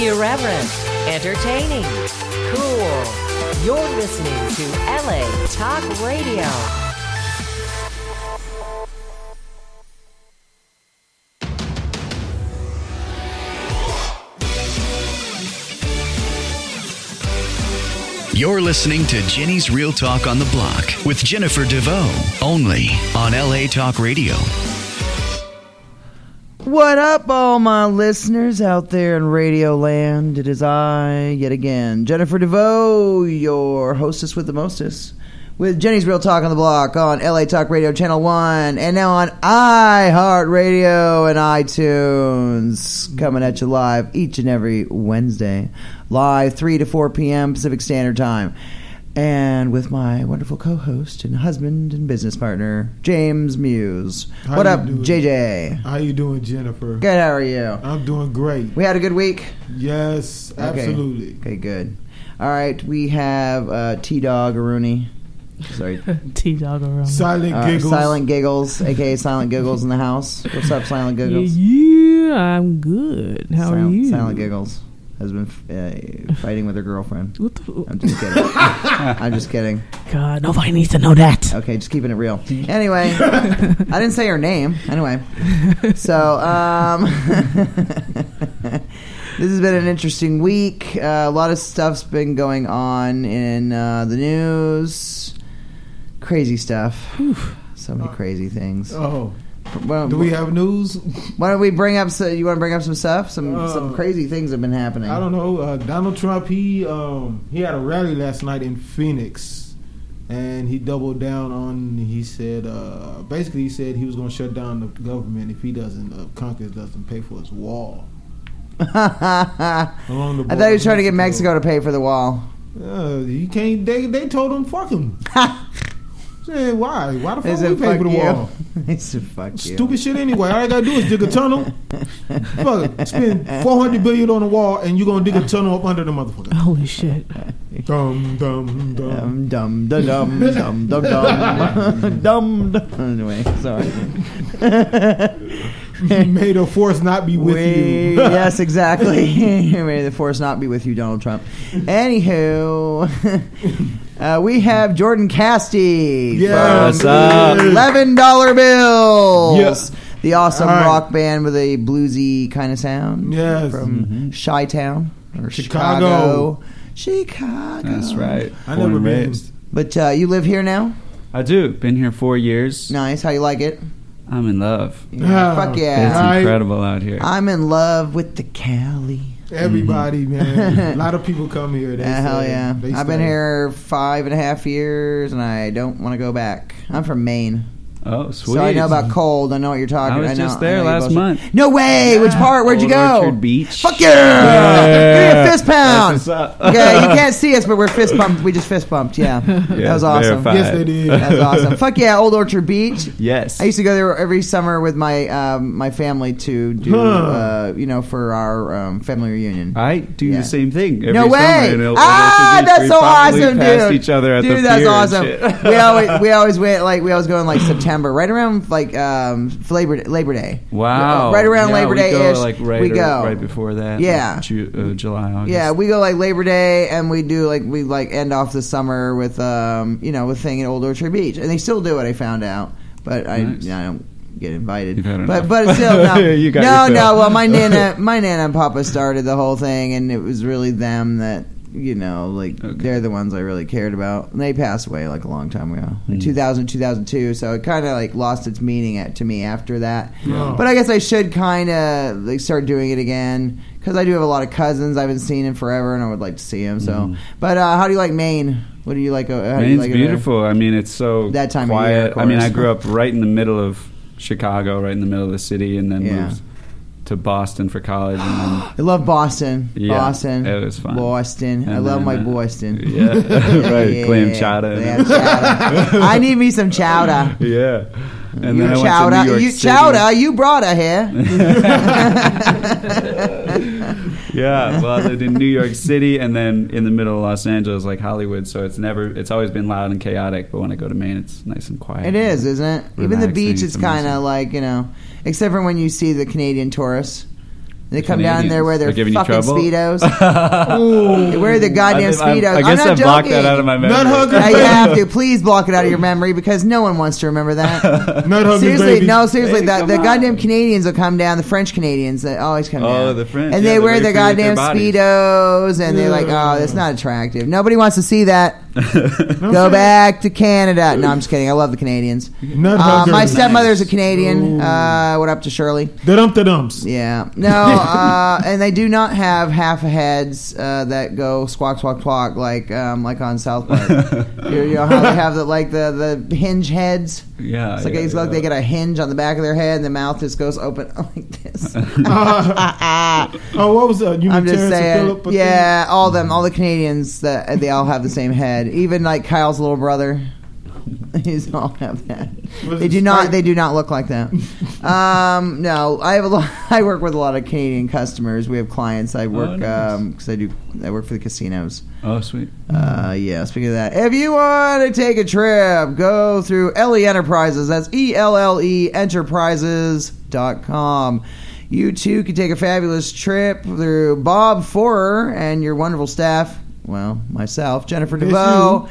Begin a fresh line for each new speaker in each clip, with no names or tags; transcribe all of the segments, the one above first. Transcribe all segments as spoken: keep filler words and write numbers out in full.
Irreverent, entertaining, cool. You're listening to L A Talk Radio.
You're listening to Jenny's Real Talk on the Block with Jennifer DeVoe, only on L A Talk Radio.
What up, all my listeners out there in Radio Land? It is I, yet again, Jennifer DeVoe, your hostess with the mostest, with Jenny's Real Talk on the Block on L A Talk Radio Channel one, and now on iHeartRadio and iTunes, coming at you live each and every Wednesday, live three to four p.m. Pacific Standard Time. And with my wonderful co-host and husband and business partner, James Muse.
How
what
you
up,
doing?
J J?
How you doing, Jennifer?
Good, how are you?
I'm doing great.
We had a good week?
Yes, absolutely.
Okay, okay good. All right, we have uh, T-Dog Aruni. Sorry.
T-Dog Aruni.
Silent
Uh,
Giggles.
Silent Giggles, a k a. Silent Giggles in the house. What's up, Silent Giggles?
Yeah, I'm good. How
Sil-
are you?
Silent Giggles has been uh, fighting with her girlfriend.
What the?
I'm just kidding. I'm just kidding.
God, nobody needs to know that.
Okay, just keeping it real. Anyway, I didn't say her name. Anyway, so um, this has been an interesting week. Uh, a lot of stuff's been going on in uh, the news. Crazy stuff. So many crazy things.
Oh,
Well,
do we have news?
Why don't we bring up? So, you want to bring up some stuff? Some
Uh,
some crazy things have been happening.
I don't know. Uh, Donald Trump, he um, he had a rally last night in Phoenix, and he doubled down on. He said uh, basically he said he was going to shut down the government if he doesn't uh, Congress doesn't pay for his wall. Along the
I thought he was trying to get Mexico to pay for the wall.
Uh, he can't. They they told him fuck him. Said, why? Why the
They
fuck
said,
we pay
fuck
for the
you.
wall?
They said, fuck you.
Stupid shit anyway. All I gotta do is dig a tunnel. Fuck it. Spend four hundred billion on the wall, and you gonna dig a tunnel up under the motherfucker.
Holy shit.
Dum dum dum.
Dum dum dum dum dum dum dum dum. Anyway, sorry.
May the force not be with
we,
you.
Yes, exactly. May the force not be with you, Donald Trump. Anywho, uh, we have Jordan Casti
Yeah,
from
what's up?
eleven dollar bills.
Yes.
The awesome
All right.
rock band with a bluesy kind of sound.
Yes.
From
Mm-hmm.
Chi-Town or
Chicago.
Chicago. Chicago.
That's right.
I
Born
never
and
been.
raised.
But uh, you live here now?
I do. Been here four years.
Nice. How you like it?
I'm in love.
Yeah,
Ah,
fuck
It's
yeah.
Right.
incredible out here.
I'm in love with the Cali.
Everybody, man. A lot of people come here. They
Yeah, hell
stay.
yeah.
They
I've been
stay.
here five and a half years, and I don't want to go back. I'm from Maine.
Oh, sweet.
So I know about cold. I know what you're talking
I was
about. know,
just there
I know
last
you're bullshit.
month.
No way. Which part? Where'd you
Old
go?
Orchard Beach.
Fuck yeah.
Yeah.
Give me a fist pound.
That's what's up.
Okay, you can't see us, but we're fist pumped. We just fist bumped. Yeah. That was awesome.
verified.
Yes, they did.
That was awesome. Fuck yeah, Old Orchard Beach.
Yes.
I used to go there every summer with my um, my family to do,
Huh.
uh, you know, for our um, family reunion.
I do
Yeah.
the same thing. Every
No way!
Summer in Old
Ah,
Orchard Beach.
that's
We
so
probably
awesome,
passed
dude.
each other at
Dude,
the
that's
pier and
awesome.
shit.
we always we always went like we always go in like September, right around like um, Labor Labor Day.
Wow.
right around
Yeah,
Labor
we
Day
go,
ish.
like right
we
or-
go
right before that.
Yeah.
like Ju- uh, July, August.
Yeah, we go like Labor Day, and we do like we like end off the summer with um you know with thing at Old Orchard Beach, and they still do it. I found out, but I
Nice.
I don't get invited.
You've had
but
enough.
but still no
You got
no
your
no.
fill.
Well, my nana my nana and papa started the whole thing, and it was really them that. You know, like
Okay.
they're the ones I really cared about. And they passed away like a long time ago, in
Mm.
two thousand, two thousand two. So it kind of like lost its meaning at, to me after that.
Yeah.
But I guess I should kind of like start doing it again because I do have a lot of cousins I haven't seen in forever, and I would like to see them. So,
Mm.
but uh, how do you like Maine? What do you like? Uh, how do you
Maine's
like it there?
beautiful. I mean, it's so
That time of
quiet.
year, of
I mean,
course.
I grew up right in the middle of Chicago, right in the middle of the city, and then
Yeah.
moved to Boston for college. And then,
I love Boston.
Yeah,
Boston.
it was fun.
Boston. I
And
love
then,
my
uh,
Boston.
yeah, right. Clam chowder.
Clam chowder. I need me some chowder.
Yeah. And
you
then I went
chowder.
to New York
you
City.
chowder. You brought her here.
Yeah, well, I lived in New York City, and then in the middle of Los Angeles, like Hollywood. So it's never, it's always been loud and chaotic. But when I go to Maine, it's nice and quiet.
It is, isn't it? Even the
Relaxing,
beach
it's
is kind of
amazing.
like, you know, except for when you see the Canadian tourists. They come down there where they're
They're giving you
fucking
trouble?
Speedos. They wear the goddamn
I, I,
Speedos.
I guess
I'm not
I blocked
joking.
that out of my memory.
Nut hugger.
Yeah, you have to. Please block it out of your memory because no one wants to remember that.
Nut huggers,
Seriously,
baby.
no, seriously.
Hey,
the
come
the
on.
goddamn Canadians will come down. The French Canadians that always come
Oh,
down.
the French,
and
yeah,
they
they're
wear
very
the
free with their
goddamn
bodies.
Speedos, and they're like,
Yeah.
oh, that's not attractive. Nobody wants to see that.
No,
Go
I'm
back to Canada. No, I'm just kidding. I love the Canadians.
Nut
Uh,
hugger.
my stepmother's a Canadian.
Ooh.
Uh, what up to Shirley?
Da-dum da-dums.
Yeah. No, uh, and they do not have half a heads uh, that go squawk, squawk, squawk like um, like on South Park. you, you know how they have the like the, the hinge heads?
Yeah.
It's like,
yeah,
it's like
yeah.
they get a hinge on the back of their head and the mouth just goes open like this.
Oh, what was that? You
I'm
mean
just
Terrence and
saying.
Phillip? But
Yeah, all of them, all the Canadians, that they all have the same head. Even like Kyle's little brother. He's all have that.
Was
They
it
do not.
Spike?
They do not look like that. Um, no, I have a lot. I work with a lot of Canadian customers. We have clients. I work
nice.
um 'cause I do. I work for the casinos.
Oh, sweet.
Uh, yeah. Speaking of that, if you want to take a trip, go through L E Enterprises. That's E L L E Enterprises dot com. You too can take a fabulous trip through Bob Forer and your wonderful staff. Well, myself, Jennifer
Yes,
DeVoe,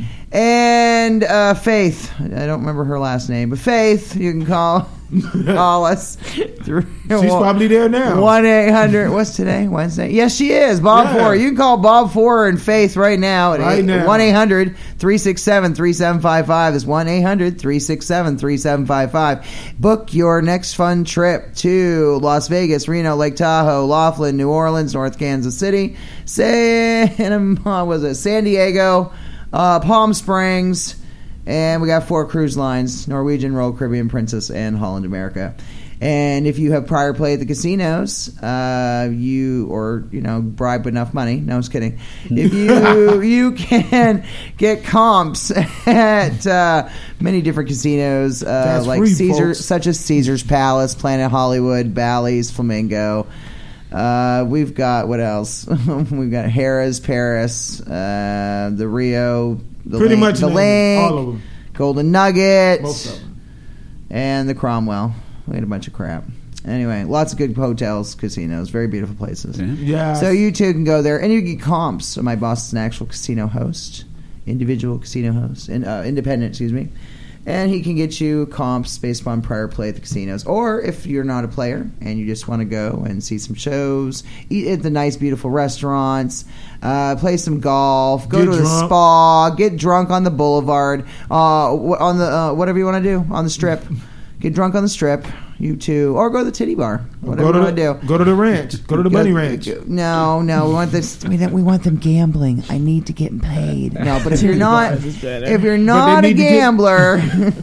and uh, Faith. I don't remember her last name, but Faith. You can call call us through.
She's probably there now.
One eight hundred. What's today? Wednesday. Yes, she is. Bob
Yeah.
Forer. You can call Bob Forer and Faith right now at
Right now.
one eight hundred three six seven three seven five five. That's one eight hundred three six seven three seven five five. Book your next fun trip to Las Vegas, Reno, Lake Tahoe, Laughlin, New Orleans, North Kansas City, San, what was it? San Diego, uh, Palm Springs. And we got four cruise lines: Norwegian, Royal Caribbean, Princess, and Holland America. And if you have prior play at the casinos, uh, you or you know bribe enough money. No, I was kidding. If you you can get comps at uh, many different casinos, uh,
That's
like
free,
Caesar,
folks.
such as Caesar's Palace, Planet Hollywood, Bally's, Flamingo. Uh, we've got what else? We've got Harrah's, Paris, uh, the Rio. The
Pretty
Link,
much
the
named
Link,
all of them.
Golden Nugget,
Most of them.
and the Cromwell. We had a bunch of crap. Anyway, lots of good hotels, casinos, very beautiful places.
Yeah.
Yeah.
So you too can go there, and you get comps. So my boss is an actual casino host, individual casino host, and uh, independent, excuse me. And he can get you comps based upon prior play at the casinos. Or if you're not a player and you just want to go and see some shows, eat at the nice, beautiful restaurants, uh, play some golf, go
Get
to a
drunk.
spa, get drunk on the boulevard, uh, wh- on the uh, whatever you want to do on the strip. Get drunk on the strip, you too, or go to the titty bar. Whatever
go to
you
the,
want to do.
Go to the ranch. Go to the bunny ranch.
No, no, we want this. We, we want them gambling. I need to get paid. No, but if you're not, if you're not a
need to get-
gambler,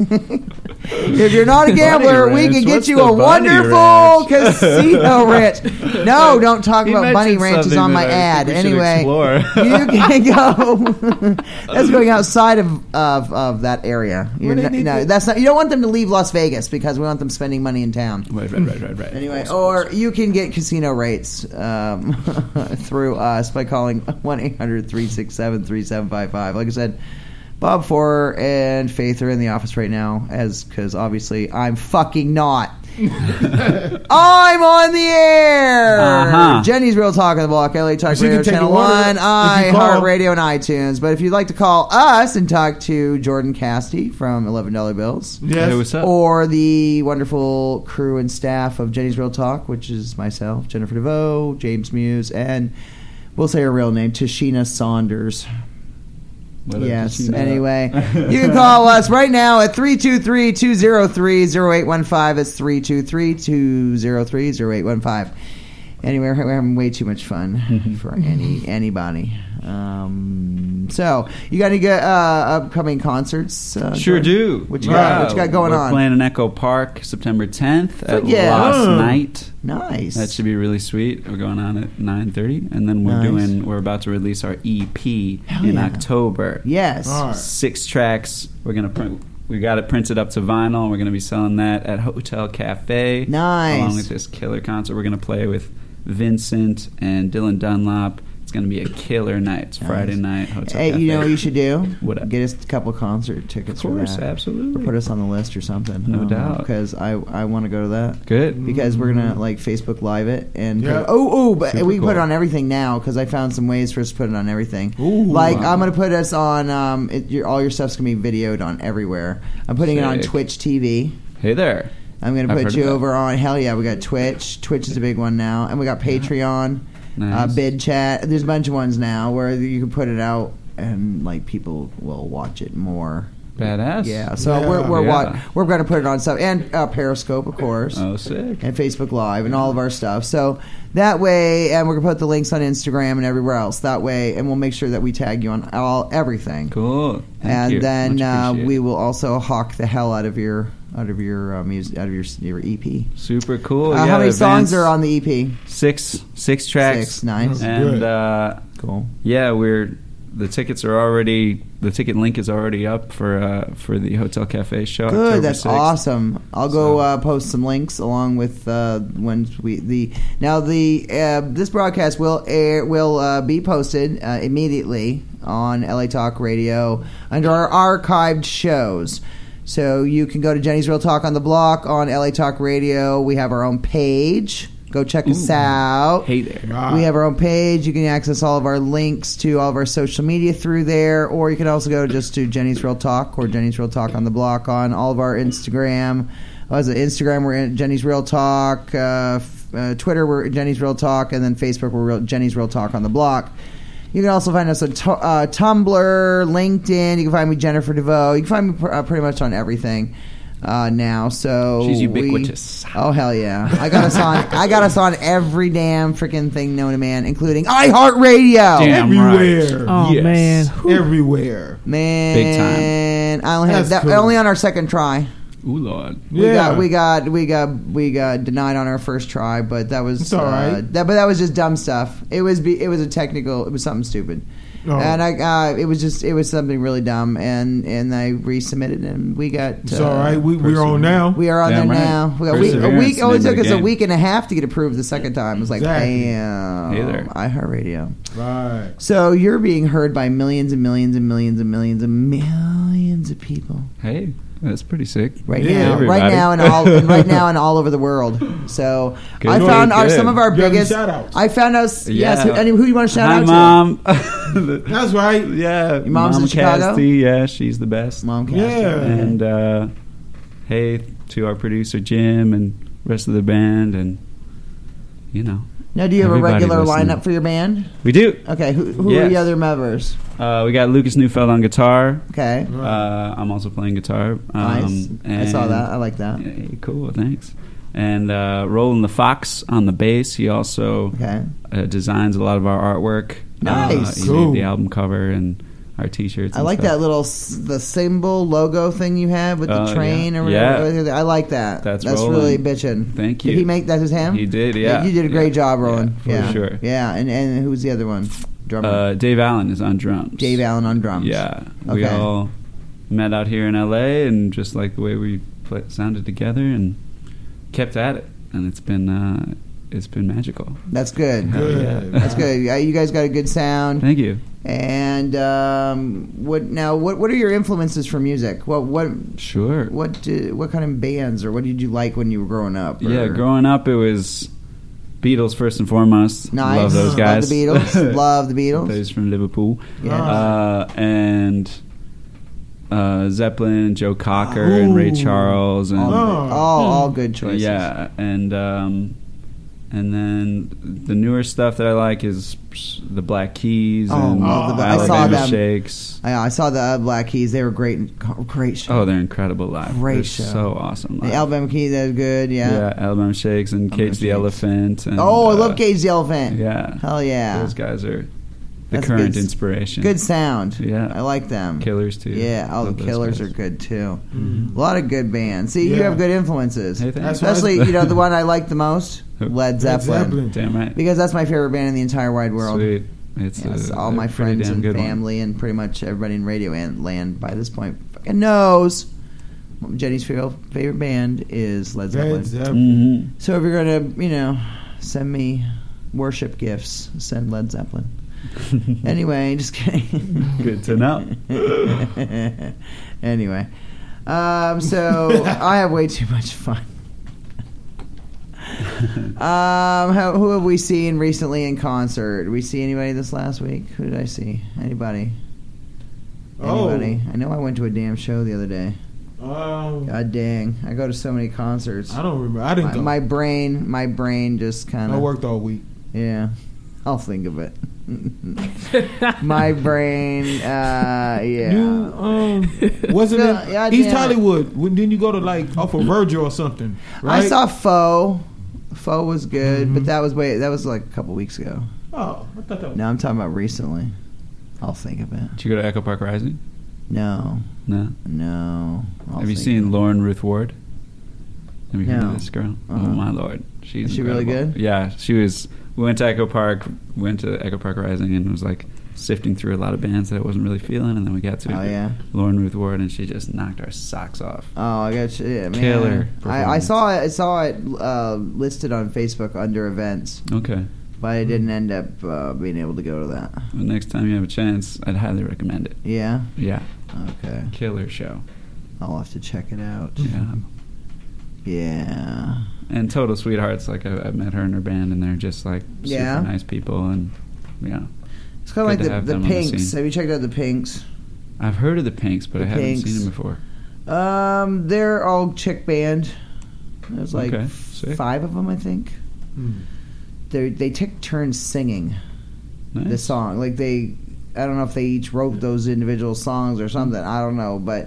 if you're not a
Bunny
gambler, we
ranch?
can get
What's
you
the
a
bunny
wonderful
ranch?
casino ranch. No, don't talk
He
about bunny
mentioned
ranches
something
on my
that I
ad.
think we should
Anyway,
explore.
you can go. That's going outside of of, of that area. You're
Well, they
not,
need
no,
to-
that's not. You don't want them to leave Las Vegas because we want them spending money in town.
Right, right, right, right, right.
Anyway, or you can get casino rates um, through us by calling one eight hundred three six seven three seven five five. Like I said, Bob Forer and Faith are in the office right now, as because obviously I'm fucking not. I'm on the air.
Uh-huh.
Jenny's Real Talk on the Block, L A Talk
She can
Radio
take
Channel
your order
One,
if you call.
iHeartRadio, and iTunes. But if you'd like to call us and talk to Jordan Casti from eleven dollar Bills,
Yes.
Hey, what's up?
or the wonderful crew and staff of Jenny's Real Talk, which is myself, Jennifer DeVoe, James Muse, and we'll say her real name, Tashina Saunders.
What up,
Yes.
Tashina?
Anyway, you can call us right now at three two three, two zero three, zero eight one five. It's three two three, two zero three, zero eight one five. Anyway, we're we're having way too much fun for any anybody. Um, so, you got any good uh, upcoming concerts? Uh,
Sure
Jordan?
do.
What you
Yeah.
got? What you got going
We're
on?
playing in Echo Park September tenth at
yeah.
Last
Oh.
Night.
Nice.
That should be really sweet. We're going on at nine thirty, and then we're
Nice.
doing. We're about to release our E P
Hell
in
yeah.
October.
Yes.
All right.
Six tracks. We're gonna print. We got it printed up to vinyl, and we're gonna be selling that at Hotel Cafe.
Nice.
Along with this killer concert, we're gonna play with Vincent and Dylan Dunlop. It's going to be a killer night. It's Friday night. Hotel
Hey,
Cafe.
you know what you should do?
What up?
Get us a couple concert tickets
Of course,
for that.
absolutely.
Or put us on the list or something.
No doubt.
Because I, I want to go to that.
Good.
Because we're going to, like, Facebook Live it. and put
Yeah.
it- Oh, oh, but
Super
we can put it
cool.
on everything now because I found some ways for us to put it on everything.
Ooh,
like,
wow.
I'm going to put us on, um, it, your, all your stuff's going to be videoed on everywhere. I'm putting it on
Sick.
Twitch T V.
Hey there.
I'm going to
I've
put
heard
you
of that.
over on, hell yeah, we got Twitch. Twitch is a big one now. And we got Patreon,
Nice.
uh, Bid Chat. There's a bunch of ones now where you can put it out and, like, people will watch it more.
Badass.
Yeah, so
Yeah.
we're we're,
Yeah.
wa- we're going to put it on stuff. And uh, Periscope, of course.
Oh, sick.
And Facebook Live and all of our stuff. So that way, and we're gonna put the links on Instagram and everywhere else. That way, and we'll make sure that we tag you on all everything.
Cool. Thank
and
you.
then
Much
uh,
appreciated.
we will also hawk the hell out of your out of your uh, music, out of your your E P.
Super cool.
Uh,
yeah,
how many
the
songs
advance-
are on the E P?
Six. Six tracks.
Six. Nice.
And
Good.
uh,
Cool.
yeah, we're the tickets are already the ticket link is already up for uh, for the Hotel Cafe show. October
Good, that's
sixth.
awesome. I'll go
So-
uh, post some links along with uh, when we the now the uh, this broadcast will air will uh, be posted uh, immediately on L A Talk Radio under our archived shows. So you can go to Jenny's Real Talk on the Block on L A Talk Radio. We have our own page. Go check us out.
Hey there.
Right.
We have our own page. You can access all of our links to all of our social media through there, or you can also go just to Jenny's Real Talk or Jenny's Real Talk on the Block on all of our Instagram. What is it? Instagram, we're at Jenny's Real Talk. Uh, f- uh, Twitter, we're Jenny's Real Talk. And then Facebook, we're Real, Jenny's Real Talk on the Block. You can also find us on to- uh, Tumblr, LinkedIn. You can find me, Jennifer DeVoe. You can find me pr- uh, pretty much on everything. Uh, now, so
She's
we-
ubiquitous.
oh hell yeah! I got us on. I got us on every damn freaking thing known to man, including iHeartRadio.
Damn
Everywhere.
Oh
Yes.
man,
Everywhere.
Man,
Big time.
I only had
That's
that
cool.
only on our second try.
Ooh lord.
We
Yeah.
got we got we got we got denied on our first try, but that was
It's all right.
uh, that but that was just dumb stuff. It was be, it was a technical. It was something stupid.
Oh.
And I, uh, it was just, it was something really dumb, and, and I resubmitted, and we got.
It's
uh,
all right. We, we're on now.
We are on
Damn
there
right.
now. We got a week. A
Perseverance,
week. It only
name of
took
the
us a
game.
week and a half to get approved the second time. It was like,
Exactly.
bam.
Hey there.
iHeartRadio.
Right.
So you're being heard by millions and millions and millions and millions and millions of people
Hey, that's pretty sick.
right
Yeah,
now,
everybody.
right now, and all, and right now, and all over the world. So
Good,
I found our
good.
some of our
You have any
biggest.
shout-outs?
I found us. Yes. Who,
Yeah.
any, who you want to shout
Hi,
out
mom.
That's right.
yeah,
Your mom's in
Mom
Chicago?
Casty, yeah, she's the best.
to? Mom,
Yeah.
And uh, hey to our producer Jim and rest of the band, and you know
Now, do you have a
everybody
regular
listening.
lineup for your band?
we do.
Okay. Who, who are
Yes.
the other members?
Uh, we got Lucas Neufeld on guitar.
Okay.
Uh, I'm also playing guitar. Um,
Nice. I saw
and-
that. I like that.
Hey, cool, thanks. And uh, Roland the Fox on the bass. He also
Okay.
uh, designs a lot of our artwork.
Nice.
Uh, he
Cool.
made the album cover and our T-shirts.
I
and
like
stuff.
that little s- the symbol logo thing you have with the
Oh,
train
yeah.
or whatever. I like that.
That's
That's
Roland.
really bitchin'.
Thank
Did
you.
he make that? Was him?
He did, yeah.
You did a great
Yeah.
job, Roland.
Yeah,
Yeah,
for sure.
Yeah, and and who's the other one? Drummer.
Uh, Dave Allen is on drums.
Dave Allen on drums.
Yeah, we
Okay.
all met out here in L A and just like the way we play, sounded together and kept at it, and it's been uh, it's been magical.
That's good.
Hell
Good.
yeah.
That's good. Yeah, you guys got a good sound.
Thank you.
And um, what now? What what are your influences for music? What what
Sure.
what do, what kind of bands or what did you like when you were growing up?
Yeah,
or-
growing up it was Beatles first and foremost.
Nice.
Love those guys.
Love the Beatles. Love the Beatles.
Those from Liverpool.
Yeah.
Uh, and uh, Zeppelin, Joe Cocker, and Ray
Ooh.
Charles, and
all,
Oh.
all, all good choices.
yeah, and um, and then the newer stuff that I like is the Black Keys
Oh,
and
love the-
I saw
Alabama
them.
Shakes.
I, I saw the uh, Black Keys. They were great. Great show.
Oh, they're incredible live.
Great
They're
show.
so awesome.
The
live.
Alabama Keys, that was good. Yeah.
yeah, Alabama Shakes and
Alabama
Cage the
Shakes.
Elephant. And,
Oh, I
uh,
love Cage the Elephant.
Yeah,
Hell yeah.
those guys are the
That's
current
good-
inspiration.
Good sound.
Yeah.
I like them.
Killers too.
Yeah. Oh,
Love
the
those
Killers
guys.
are good too.
Mhm.
A lot of good bands. See, you
Yeah.
have good influences.
Hey, thanks.
That's why-
Especially, you know, the one I like the most,
Who?
Led
Led
Zeppelin.
Zeppelin.
Damn right.
Because that's my favorite band in the entire wide world.
Sweet. It's
Yes,
a,
all
a
my
pretty
friends
damn
and
good one.
family and pretty much everybody in radio and land by this point fucking knows Jenny's favorite favorite band is Led Zeppelin.
Led Zeppelin.
Mhm.
So if you're gonna, you know, send me worship gifts, send Led Zeppelin. Anyway, just kidding.
Good to know.
Anyway, um, so I have way too much fun. um, how, who have we seen recently in concert? Did we see anybody this last week? Who did I see? Anybody? Anybody?
Oh.
I know I went to a damn show the other day.
Um,
God dang! I go to so many concerts.
I don't remember. I didn't
My,
go.
my brain, my brain just kind
I
of.
worked all week.
Yeah, I'll think of it. My brain, uh, yeah.
You, um, wasn't
Yeah,
it
yeah,
East
damn it.
Hollywood? When didn't you go to like off of Virgil or something? Right?
I saw Foe. Foe was good,
Mhm.
but that was way that was like a couple weeks ago.
Oh, I thought that was.
No, I'm talking about recently. I'll think of it.
Did you go to Echo Park Rising?
No,
No.
no. I'll
Have you
think
seen
of it.
Lauren Ruth Ward? Have you heard
No.
of this girl?
Uh-uh.
Oh my lord, she's
Is she really
incredible.
good?
Yeah, she was. We went to Echo Park, went to Echo Park Rising, and was like sifting through a lot of bands that I wasn't really feeling, and then we got to
Oh yeah.
Lauren Ruth Ward, and she just knocked our socks off.
Oh, I got you. Yeah, man.
Killer
I, I
performance.
saw it. I saw it uh, listed on Facebook under events,
Okay,
but I didn't end up uh, being able to go to that.
well, next time you have a chance, I'd highly recommend it.
Yeah.
Yeah,
Okay.
killer show.
I'll have to check it out.
Yeah,
Yeah.
and total sweethearts. Like I, I've met her and her band, and they're just like super
Yeah.
nice people, and yeah.
It's kind of
Good to
like
have
the, the
them on the
Pinks.
scene.
Have you checked out the Pinks?
I've heard of the Pinks, but
The
I haven't
Pinks.
seen them before.
Um, they're all chick band. There's like
Okay,
f-
sick.
five of them, I think.
Hmm.
They they take turns singing
Nice.
the song. Like they, I don't know if they each wrote those individual songs or something. I don't know, but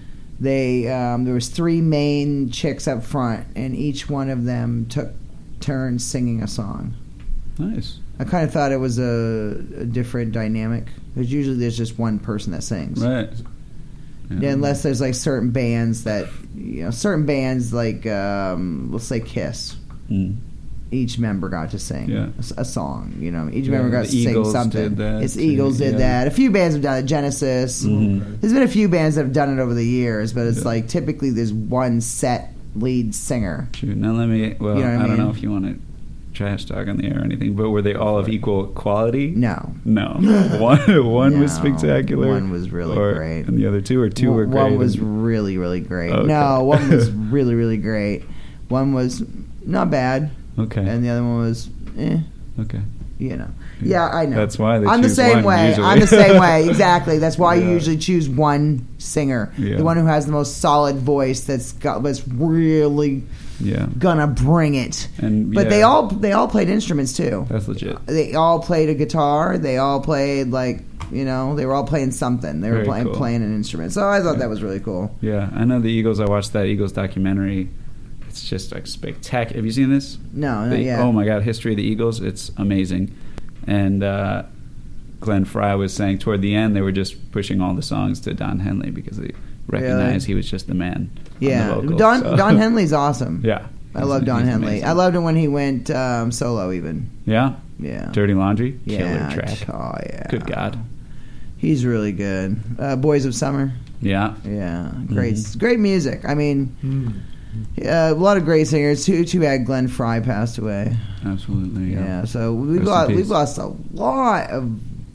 they um, there was three main chicks up front, and each one of them took turns singing a song.
Nice.
I kind of thought it was a, a different dynamic because usually there's just one person that sings.
Right.
Yeah, unless there's like certain bands that you know, certain bands like um, let's say Kiss.
Mm.
Each member got to sing
Yeah.
a, s- a song. You know, each
Yeah,
member got
the
to sing
Eagles
something.
did that
it's
too,
Eagles did
yeah.
that. A few bands have done it. Genesis.
Mhm.
There's been a few bands that have done it over the years, but it's
Yeah.
like typically there's one set lead singer.
True. Now let me. Well,
You know what I
I don't know
mean?
if you want to trash talk on the air or anything, but were they all of equal quality?
No.
No. one one was
No.
spectacular.
One was really
or-
great.
And the other two or two
one,
were great.
One was
and-
really, really great.
Okay.
No, one was really, really great. One was not bad,
okay.
and the other one was, eh,
okay.
you know. Yeah, I know.
That's why they
I'm the
choose
same
one,
way.
usually.
I'm the same way. Exactly. That's why you
Yeah.
usually choose one singer,
Yeah.
the one who has the most solid voice. That's got that's really
Yeah.
gonna bring it.
And
But
yeah,
they all they all played instruments too.
That's legit.
They all played a guitar. They all played like you know they were all playing something. They were
Very
playing
cool.
playing an instrument. So I thought
Yeah.
that was really cool.
Yeah, I know the Eagles. I watched that Eagles documentary. It's just like spectacular. Have you seen this?
No, no,
The-
yeah.
Oh my God, history of the Eagles. It's amazing. And uh, Glenn Fry was saying toward the end they were just pushing all the songs to Don Henley because they recognized he was just the man.
Yeah,
on the vocals,
Don
so.
Don Henley's awesome.
Yeah,
I
he's-
love Don
he's
Henley.
amazing.
I loved it when he went um, solo. Even
Yeah,
yeah,
Dirty Laundry,
yeah,
killer track.
Oh yeah,
Good God.
he's really good. Uh, Boys of Summer.
Yeah,
Yeah, great,
Mhm.
great music. I mean,
Hmm.
uh, a lot of great singers. Too too bad Glenn Fry passed away.
absolutely.
Yeah,
Yeah.
so we've
Rest in
lost
peace.
we've lost a lot of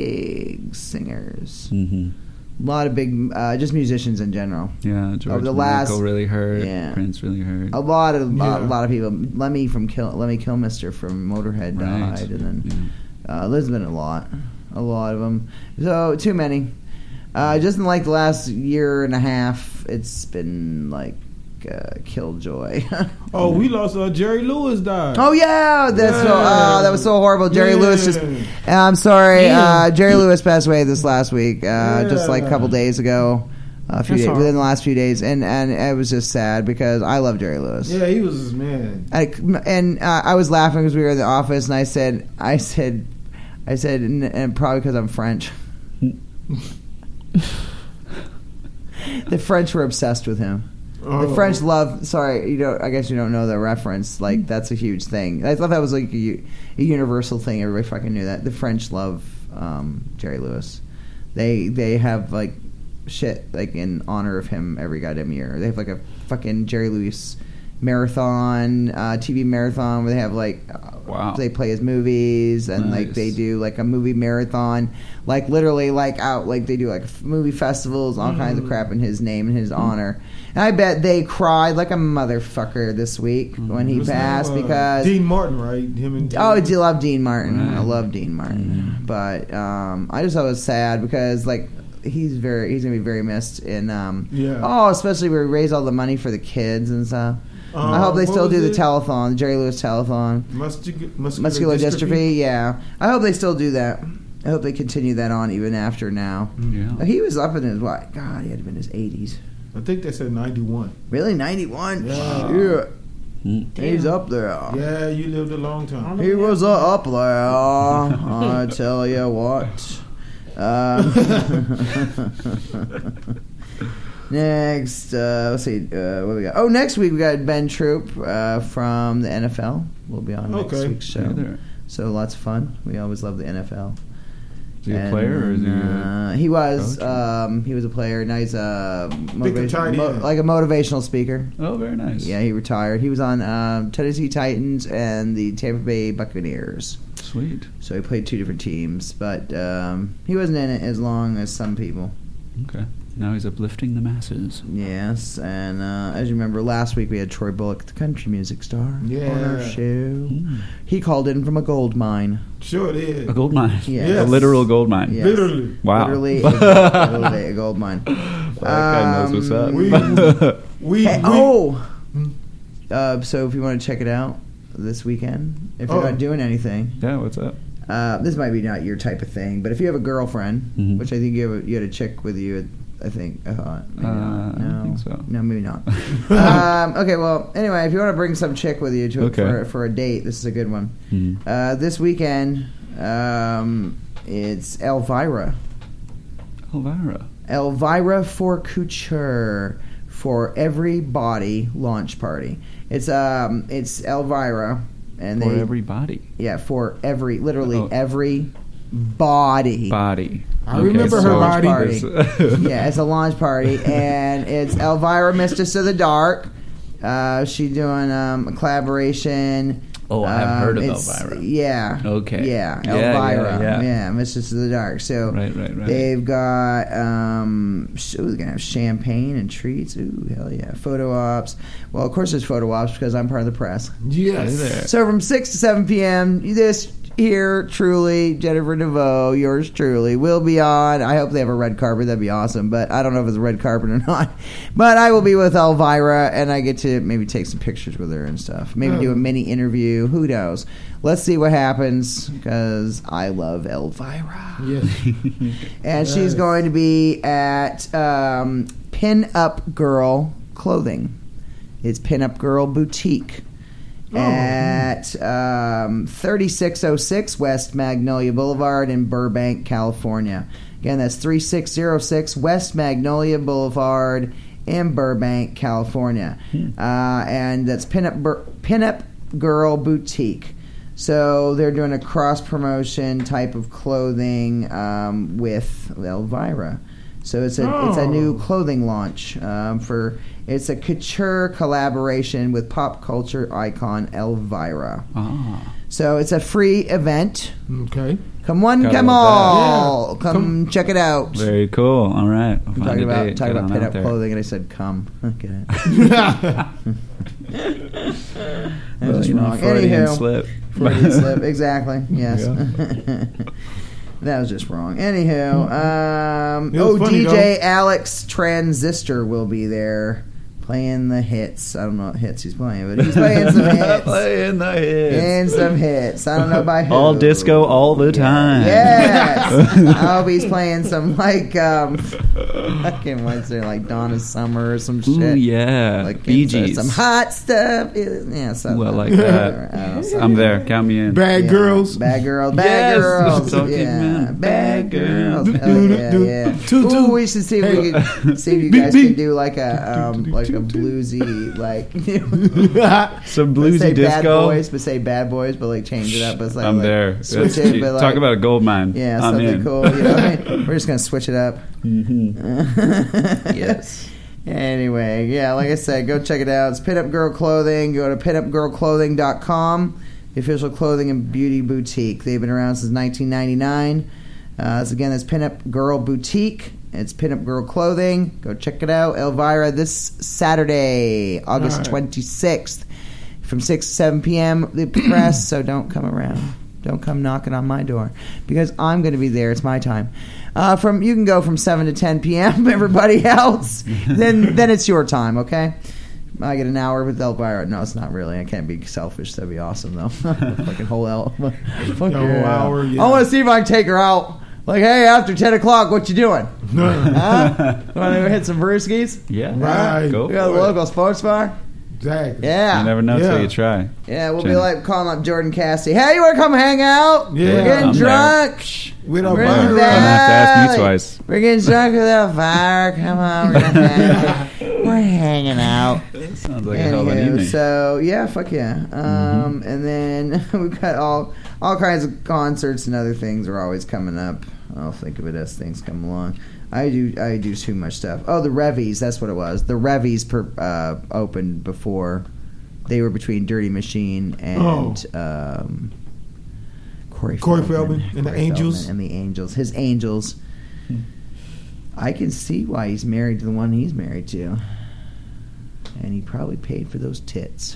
big singers.
hmm
A lot of big, uh, just musicians in general.
Yeah, George
Over the
Michael
last-
really hurt.
yeah.
Prince really hurt.
A lot of
Yeah.
a lot of people. Lemmy from Kill Lemmy Kilmister from Motorhead
Right.
died, and then
Yeah.
uh, there's been a lot, a lot of them. So too many. Uh, just in like the last year and a half, it's been like uh, killjoy.
Oh, we lost. Uh, Jerry Lewis died.
Oh yeah, that's so.
Yeah.
Oh, that was so horrible. Jerry
Yeah.
Lewis just. I'm sorry.
Damn.
Uh, Jerry Lewis passed away this last week, uh, just like a
Yeah.
couple days ago. A few
That's
days,
horrible.
within the last few days, and and it was just sad because I love Jerry Lewis.
Yeah, he was man.
I, and uh, I was laughing because we were in the office, and I said, I said, I said, and, and probably because I'm French. The French were obsessed with him. The
Oh.
French love. Sorry, you don't. I guess you don't know the reference. Like that's a huge thing. I thought that was like a, u- a universal thing. Everybody fucking knew that. The French love um, Jerry Lewis. They they have like shit like in honor of him every goddamn year. They have like a fucking Jerry Lewis marathon, uh, T V marathon, where they have like, uh,
Wow.
they play his movies, and like
Nice.
they do like a movie marathon, like literally like out, like they do like f- movie festivals, all kinds of crap in his name and his honor. And I bet they cried like a motherfucker this week when he
What's his
passed
name? Uh,
because
Dean Martin, right? Him and
Oh, I do love Dean Martin.
Right.
I love Dean Martin, but um, I just thought it was sad because like he's very he's gonna be very missed in um,
Yeah.
oh, especially where we raise all the money for the kids and stuff.
Uh,
I hope they
what
still
was
do the
it?
telethon, the Jerry Lewis telethon,
Muscu- muscular,
muscular dystrophy. Yeah, I hope they still do that. I hope they continue that on even after now.
Yeah.
He was up in his what? God, he had to be in his eighties.
I think they said ninety-one.
Really, ninety-one.
Yeah.
Yeah.
Mm.
He's up there.
Yeah, you lived a long time.
He was uh, up there. I tell you what. Um, next, uh, let's see. Uh, what we got? Oh, next week we got Ben Troop uh, from the N F L. We'll be on next
Okay.
week's show.
Yeah, there.
So lots of fun. We always love the N F L.
Is he a
And,
player or is he a
uh, he was
coach?
um, he was a player. Now he's a motivation,
tight
mo-
end.
like a motivational speaker.
Oh, very nice.
Yeah, he retired. He was on um, Tennessee Titans and the Tampa Bay Buccaneers.
Sweet.
So he played two different teams, but um, he wasn't in it as long as some people.
Okay. Now he's uplifting the masses.
Yes, and uh, as you remember, last week we had Troy Bullock, the country music star, on our
Yeah.
show.
Mm.
He called in from a gold mine.
Sure it is.
A gold mine.
Yes.
A literal gold mine.
Yes.
Literally.
Wow.
Literally, a, literally a gold mine.
That guy knows what's up.
Um,
We, we,
Hey,
we
oh!
Hmm?
Uh, so if you want to check it out this weekend, if you're
Oh.
not doing anything,
Yeah, what's up?
uh, this might be not your type of thing, but if you have a girlfriend,
Mhm.
which I think you, have a, you had a chick with you, I think, I thought. Maybe
Uh,
not.
I don't
No.
think so.
No, maybe not. um, okay, well, anyway, if you want to bring some chick with you to
Okay.
for, for a date, this is a good one.
Mhm.
Uh, this weekend, um, it's Elvira.
Elvira.
Elvira for Couture for Everybody launch party. It's um it's Elvira and
For
they
everybody.
yeah for every literally
Oh.
every body.
Body.
I remember her
so-
body.
Party. Yeah, it's a launch party and it's Elvira, Mistress of the Dark. Uh, she's doing um, a collaboration.
Oh, I have
Um,
heard of
it's-
Elvira.
Yeah.
Okay.
Yeah,
Yeah,
Elvira.
yeah, yeah.
Mistress of the Dark. So
Right, right, right.
they've got um, sh- ooh, they're gonna have champagne and treats. Ooh, hell yeah! Photo ops. Well, of course there's photo ops because I'm part of the press.
yes.
Hey there.
So from six to seven p.m. this here truly Jennifer DeVoe, yours truly, will be on. I hope they have a red carpet. That'd be awesome. But I don't know if it's a red carpet or not. But I will be with Elvira, and I get to maybe take some pictures with her and stuff. Maybe do a mini interview. Who knows? Let's see what happens because I love Elvira.
Yes.
And she's
Nice.
going to be at um, Pin Up Girl Clothing. It's Pin Up Girl Boutique
Oh.
at um, thirty-six oh six West Magnolia Boulevard in Burbank, California. Again, that's thirty-six oh six West Magnolia Boulevard in Burbank, California. Uh, and that's Pin Up, Bur- Pin Up Girl Boutique. So they're doing a cross promotion type of clothing um, with Elvira. So it's a it's a new
Oh.
clothing launch um, for it's a couture collaboration with pop culture icon Elvira.
Ah.
So it's a free event.
Okay.
Come one,
Gotta
come
love that.
all,
Yeah.
come,
Come-
check it out.
Very cool. All right. We'll
I'm
find
talking
a
about
date.
talking
Get
about
on
pin
out
up
there.
clothing, and I said come. Okay, that's
Well,
just
you know,
wrong.
Freudian
Anywho.
slip.
Freudian slip, exactly. Yes.
Yeah.
That was just wrong. Anywho, um,
It was
oh,
funny,
D J
though.
Alex Transistor will be there playing the hits. I don't know what hits he's playing, but he's playing some hits.
Playing the hits.
And some hits. I don't know by who.
All disco all the time.
Yes. I hope he's playing some like um fucking what's there like Donna Summer or some shit.
Ooh, yeah.
Like
Bee
it's, uh,
Gees.
some hot stuff. Yeah, something.
Well, like that.
I don't know,
I'm there. Count me in.
Bad
yeah.
girls.
Bad girls. Bad
Yes,
girls.
talking
Yeah.
man.
Bad girls.
Bad
Hell
girls.
yeah,
Do, do,
yeah.
do, do.
Ooh, we should see if we could see if you
Beep,
guys
beep.
can do like a um like a bluesy like
Some
let's
bluesy
say Bad
disco.
Boys, but say Bad Boys, but like change it up. But it's like,
I'm
like,
there.
Switch
That's-
it, but like,
Talk about a gold mine.
yeah,
I'm
something
in.
cool. You know, what I mean? We're just gonna switch it up.
Mhm. Yes.
Anyway, yeah, like I said, go check it out. It's Pinup Girl Clothing. Go to pinup girl clothing dot com, the official clothing and beauty boutique. They've been around since nineteen ninety-nine. Uh, so again, that's Pinup Girl Boutique. It's Pinup Girl Clothing. Go check it out. Elvira this Saturday, August twenty-sixth, from six to seven p.m. The press, so don't come around. Don't come knocking on my door because I'm going to be there. It's my time. Uh, from you can go from seven to ten p.m. Everybody else, then then it's your time. Okay, I get an hour with Elvira. No, it's not really. I can't be selfish. That'd be awesome though. Fucking whole El- fuck
whole
yeah.
hour. Yeah.
I want to see if I can take her out. Like, hey, after ten o'clock, what you doing? Huh? Want to go hit some brewskis?
Yeah.
Right.
Go
We got a
for it.
local sports bar.
Exactly.
Yeah.
You never know
Yeah.
till you try.
Yeah, we'll be
Jenny.
like calling up Jordan Cassidy. Hey, you want to come hang out?
Yeah.
We're getting
I'm
drunk.
We don't
We're
buy
in
her
the
Don't have to ask me
valley.
twice.
We're getting drunk without fire. Come on, we're, gonna hang. We're hanging out.
Sounds like a hell of an
Anywho,
evening.
so yeah, fuck yeah. Um, And then we've got all all kinds of concerts and other things are always coming up. I'll think of it as things come along. I do I do too much stuff. Oh, the Revies, that's what it was. The Revies per, uh, opened before. They were between Dirty Machine and
Oh.
um, Corey,
Corey
Feldman.
Feldman and the
Corey
Angels.
Feldman and the Angels. His Angels. I can see why he's married to the one he's married to. And he probably paid for those tits.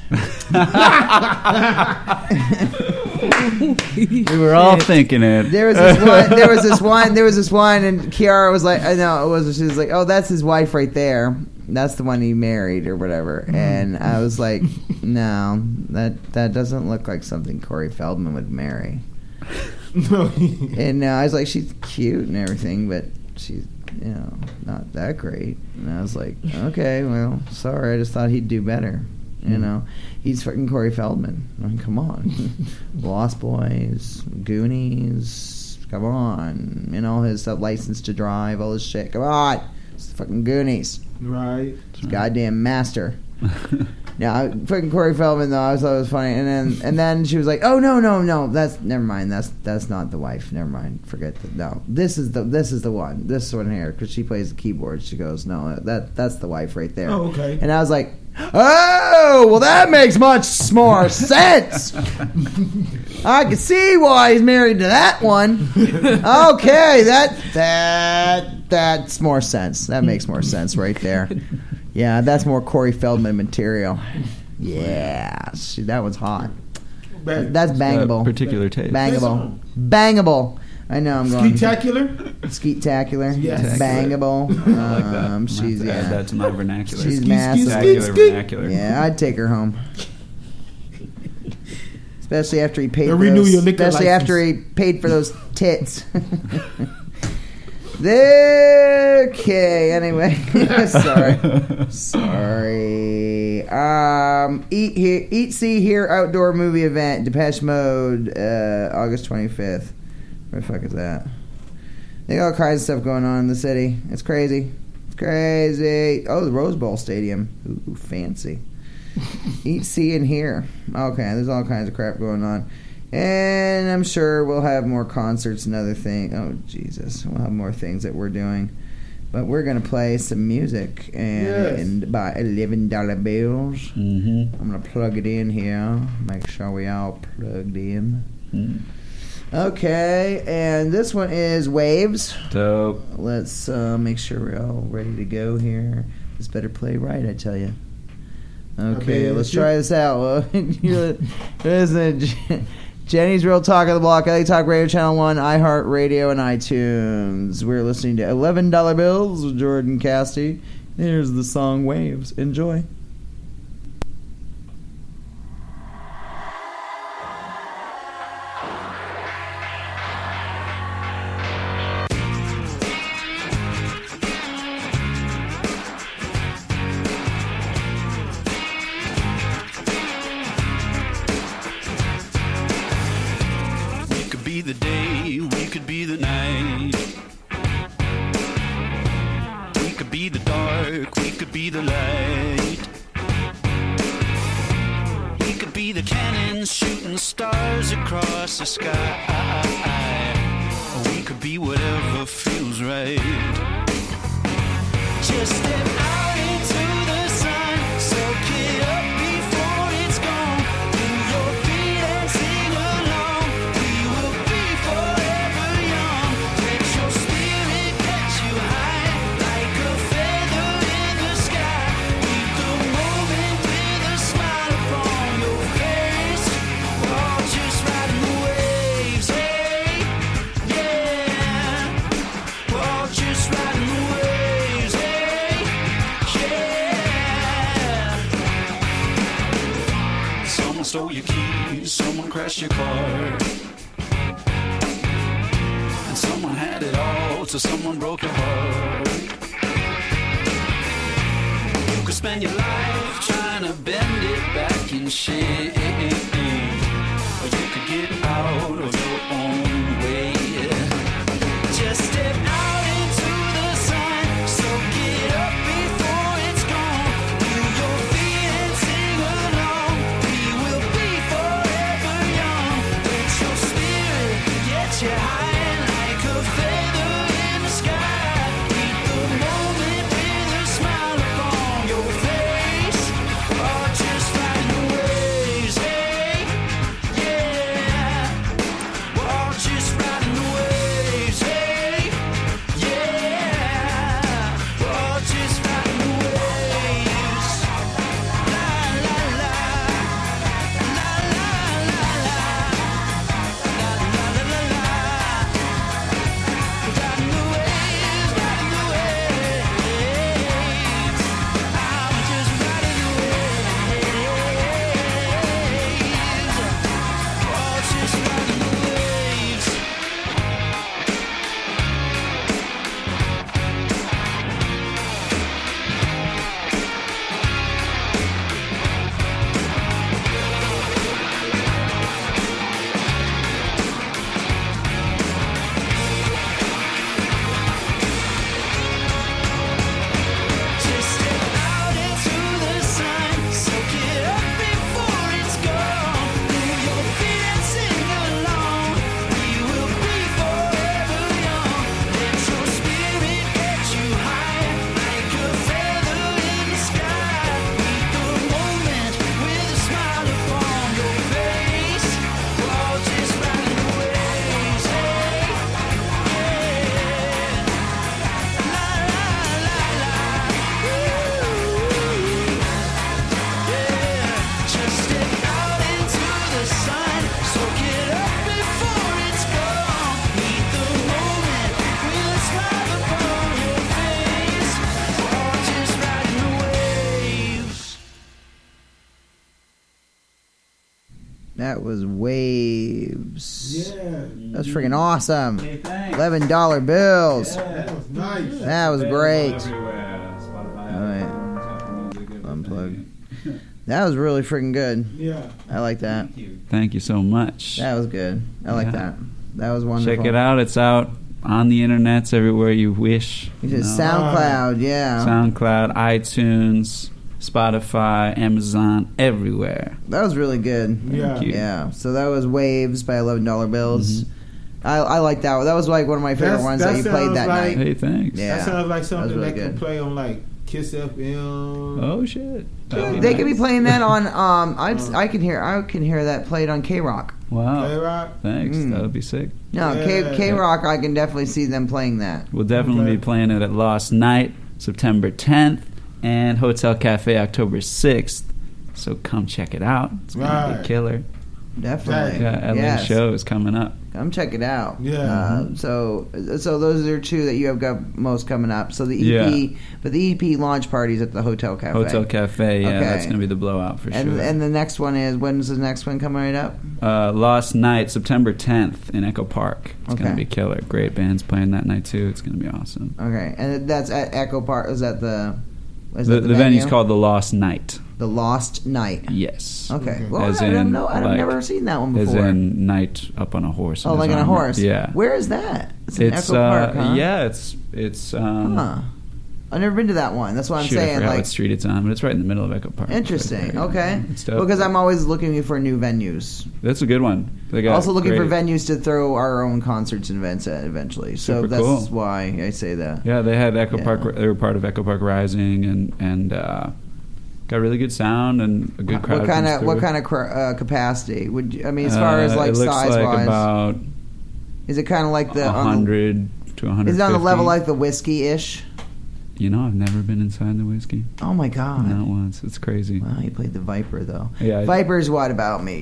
We were all thinking it.
There was this one. There was this one. There was this one, and Kiara was like, "I know it was." She was like, "Oh, that's his wife right there. That's the one he married or whatever." And I was like, "No, that that doesn't look like something Corey Feldman would marry."
No.
And uh, I was like, "She's cute and everything, but she's, you know, not that great." And I was like, "Okay, well, sorry. I just thought he'd do better." You know, he's fucking Corey Feldman. I mean, come on. Lost Boys, Goonies, come on. And all his stuff, License to Drive, all his shit. Come on. It's the fucking Goonies.
Right.
It's goddamn master. Yeah, fucking Corey Feldman though, I thought it was funny. And then and then she was like, "Oh no, no, no, that's never mind. That's that's not the wife. Never mind. Forget that. No, this is the this is the one. This one here, because she plays the keyboard. She goes, no, that that's the wife right there."
Oh, okay.
And I was like, "Oh, well, that makes much more sense. I can see why he's married to that one. Okay, that that that's more sense. That makes more sense right there. Yeah, that's more Corey Feldman material. Yeah, see, that one's hot.
Bang.
That's bangable.
Uh, particular taste.
Bangable. Bangable. I know I'm going.
Skeetacular?
Skeet-tacular.
Yes.
Bangable.
I like that.
Um,
I'm
she's
gonna have to add
yeah.
that to my vernacular.
She's
Skeet,
massive.
skeet,
Vernacular,
skeet.
vernacular.
Yeah, I'd take her home. Especially after he paid
They'll
for
renew
those,
your liquor
especially
license.
after he paid for those tits. Okay, anyway. Sorry. Sorry. Um, Eat Here, Eat, See, Hear outdoor movie event, Depeche Mode, uh, August twenty-fifth. Where the fuck is that? They got all kinds of stuff going on in the city. It's crazy. It's crazy. Oh, the Rose Bowl Stadium. Ooh, fancy. Eat, See, and Hear. Okay, there's all kinds of crap going on. And I'm sure we'll have more concerts and other things. Oh, Jesus. We'll have more things that we're doing. But we're going to play some music. And,
Yes.
and buy eleven dollar bills.
Mm-hmm.
I'm going to plug it in here. Make sure we all plugged in.
Mm.
Okay. And this one is Waves.
Dope.
Let's uh, make sure we're all ready to go here. This better play right, I tell you. Okay,
bet
let's
you-
try this out. Well, you- Listen, Jenny's Real Talk on the Block, L A Talk Radio Channel one, iHeartRadio, and iTunes. We're listening to eleven dollar Bills with Jordan Cassidy. Here's the song Waves. Enjoy.
We could be the day, we could be the night. We could be the dark, we could be the light. We could be the cannons shooting stars across the sky. Or we could be whatever feels right. Just step out into stole your keys, someone crashed your car. And someone had it all till someone broke your heart. You could spend your life trying to bend it back in shape, or you could get out of your own way. Just step out into the sun, soak it up before it's gone. Move your feet and sing along. We will be forever young. Let your spirit get you high like a feather in the sky. Meet the moment with a smile upon your face, or just ride the waves, hey, yeah. Or just riding the waves, hey, yeah. Or just riding the waves. La la la, la la la la, la la la la la. Riding the waves, riding the waves. I'm just riding the waves. Or just riding the waves. Just step out into the sun, soak it up before it's gone. Move your feet and sing along. We will be forever young. Let your spirit get you high like a feather in the sky. Meet the moment with a smile upon your face. We're all just riding the waves, hey, yeah. La la la la, yeah. Just step out into the sun, soak it up before it's gone. Meet the moment with a smile upon your face. We're all just riding the waves.
That was Waves.
Yeah.
That's freaking awesome.
Hey, thanks.
eleven dollar bills.
That was nice.
That was great.
Everywhere. Spotify,
Oh, yeah.
Apple Music,
Unplug. That was really freaking good.
Yeah.
I like that.
Thank you so much.
That was good. I like
Yeah.
that. That was wonderful.
Check it out. It's out on the internets everywhere you wish.
You did
know.
SoundCloud, yeah.
SoundCloud, iTunes, Spotify, Amazon, everywhere.
That was really good.
Yeah.
you.
Yeah. So that was Waves by eleven dollar bills. I, I like that one. That was like one of my favorite
That's-
ones
that
that you played
sounds
that
like-
night.
Hey, thanks.
Yeah.
That sounds like
That
something
was really
that can
good.
play on like Kiss F M.
Oh shit. That'd
They
nice.
could be playing that on. Um, I I can hear I can hear that played on K Rock.
Wow.
K-Rock.
Thanks.
Mm.
That would be sick.
No,
Yeah.
K K Rock. I can definitely see them playing that.
We'll definitely
Okay.
be playing it at Lost Night, September tenth, and Hotel Cafe, October sixth. So come check it out. It's gonna
Right.
be killer.
Definitely.
Yeah, L A
Yes.
show is coming up.
Come check it out.
Yeah.
Uh, so, so those are two that you have got most coming up. So the E P,
Yeah.
but the E P launch party's at the Hotel Cafe.
Hotel Cafe, yeah,
Okay.
that's gonna be the blowout for
and
sure.
and the next one is when's the next one coming right up?
uh, Lost Night, September tenth in Echo Park. It's
Okay.
gonna be killer. Great bands playing that night too. It's gonna be awesome.
Okay, and that's at Echo Park. Is that the? Is
The,
that
the venue's
venue?
called the Lost Night.
The Lost Night.
Yes.
Okay.
Okay.
Well,
As
I don't
in,
know. I've
like-
never seen that one
As
before.
in night up on a horse.
oh,
in
like
his
on a
armor.
horse.
Yeah.
Where is that? It's in
It's
Echo Park,
uh,
huh?
yeah. It's it's um.
Huh. I've never been to that one. That's what I'm
shoot, I
saying.
forgot
Like,
what street it's on, but it's right in the middle of Echo Park. It's right
interesting.
there.
Okay.
It's dope.
Because I'm always looking for new venues.
That's a good one. They got
Also looking for
great-
venues to throw our own concerts and events at eventually. So
Super
that's
cool.
why I say that.
Yeah, they had Echo
Yeah.
Park. They were part of Echo Park Rising, and and uh, got really good sound and a good crowd.
What kind
comes
of what
through.
kind of cr- uh, capacity would you, I mean as far as
Uh,
like
it looks
size
like
wise?
about
Is it kind of like the
a
on the,
hundred to a hundred.
is it on the level like the whiskey ish?
You know, I've never been inside the whiskey.
Oh my god!
Not once. It's crazy.
Wow, you played the Viper though.
Yeah, I-
Viper's what about me?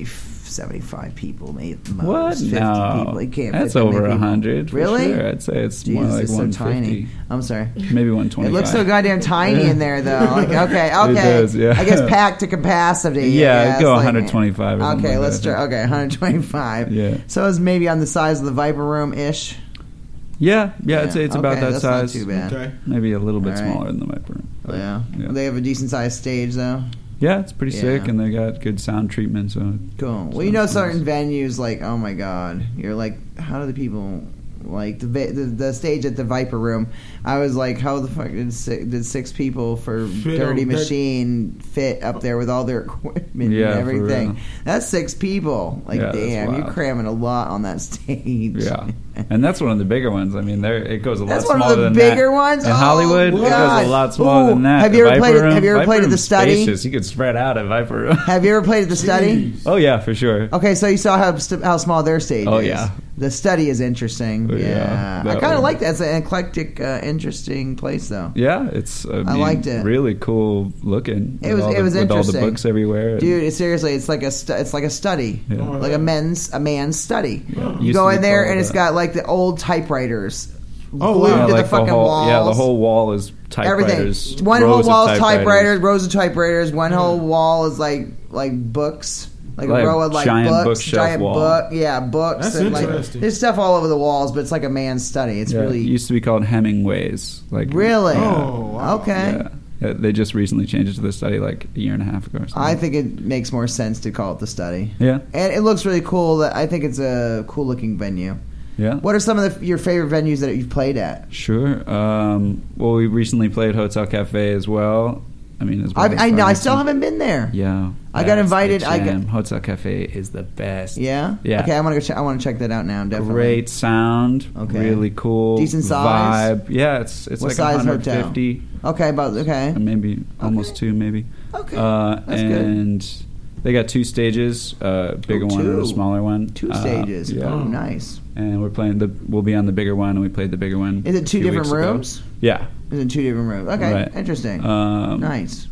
seventy-five people, maybe at the most.
What?
fifty
No.
people. You can't
That's
fit that many
over a
people.
hundred.
Really?
Sure. I'd say it's
Jesus,
more like
it's so
one
tiny.
fifty.
I'm sorry.
Maybe one twenty.
It looks so goddamn tiny in there, though. Like, okay,
It
okay.
does, yeah.
I guess packed to capacity.
Yeah,
I guess,
go
like-
one twenty-five. Or something
Okay,
like
let's
that.
try. Okay, one twenty-five.
Yeah.
So it's maybe on the size of the Viper Room ish.
Yeah, yeah. I'd say it's
okay,
about that
that's
size.
Not too bad.
Okay.
Maybe a little bit
All right.
smaller than the Viper Room. But,
Yeah.
yeah.
They have a decent sized stage, though.
Yeah, it's pretty sick,
Yeah.
and they got good sound treatment. So
Cool. Well,
sounds
you know,
nice.
certain venues, like, oh my god, you're like, how do the people like the vi- the, the stage at the Viper Room? I was like, how the fuck did six, did six people for
Fit
Dirty
on that-
Machine fit up there with all their equipment
Yeah,
and
for
everything?
real.
That's six people. Like,
Yeah, that's
damn, you're
wild.
cramming a lot on that stage.
Yeah, and that's one of the bigger ones. I mean, there it goes a lot
That's one
smaller
of the
than
bigger
that.
ones?
In
Oh,
Hollywood, it
God.
goes a lot smaller
Ooh,
than that.
have
The
you ever
Viper
played it-
Room,
have you ever
Viper
played at the
Room's
Study?
spacious. You could spread out at Viper Room.
Have you ever played at the Study?
Oh yeah, for sure.
Okay, so you saw how st- how small their stage
Oh,
is.
yeah.
The Study is interesting.
Oh,
Yeah,
yeah,
I
that
kind of
one.
like that. It's an eclectic, uh, interesting place, though.
Yeah, it's I,
I
mean,
liked it.
Really cool looking.
It
with
was
all
it
the,
was
with all the
interesting.
books everywhere.
Dude. It, seriously, it's like a stu- it's like a study,
Yeah.
like a men's a man's study.
Yeah.
You
Used
go
to be
in there
called
and it's
that.
got like the old typewriters.
Oh,
glued
wow.
to
like
the fucking
whole,
walls.
Yeah, the whole wall is
Everything.
typewriters.
One
rows
whole wall
of
is typewriters, rows of typewriters. One whole wall is like like books. Like,
Like
a row of like
giant
books,
bookshelf
giant
wall.
book, yeah, books.
That's
and, like,
interesting.
there's stuff all over the walls, but it's like a man's study. It's
Yeah,
really
it used to be called Hemingway's. Like
really.
Oh, wow.
Okay.
Yeah. Yeah, they just recently changed it to the Study like a year and a half ago or something.
I think it makes more sense to call it the Study.
Yeah,
And it looks really cool. That I think it's a cool looking venue.
yeah.
What are some of the, your favorite venues that you've played at?
Sure. Um, well, we recently played Hotel Cafe as well. I mean, as well
I've,
as
I know I
Farmington.
still haven't been there.
Yeah,
I got
that's
invited-
the
I got-
jam. Hotel Cafe is the best.
Yeah.
Yeah.
Okay, I want to go. Check, I want to check that out now. Definitely.
Great sound.
Okay.
Really cool.
Decent size?
vibe. Yeah, it's it's
What
like
size
one
hotel?
fifty.
Okay, about okay.
Uh, maybe almost two, maybe.
Okay,
Uh,
that's good.
and they got two stages, uh, bigger
Oh,
one and
two.
a smaller one.
Two
Uh,
stages.
yeah.
Oh, nice.
And we're playing the. We'll be on the bigger one, and we played the bigger one.
Is it two
a few
different
weeks ago.
rooms?
Yeah.
Is it two different rooms? Okay,
Right.
interesting.
Um,
nice.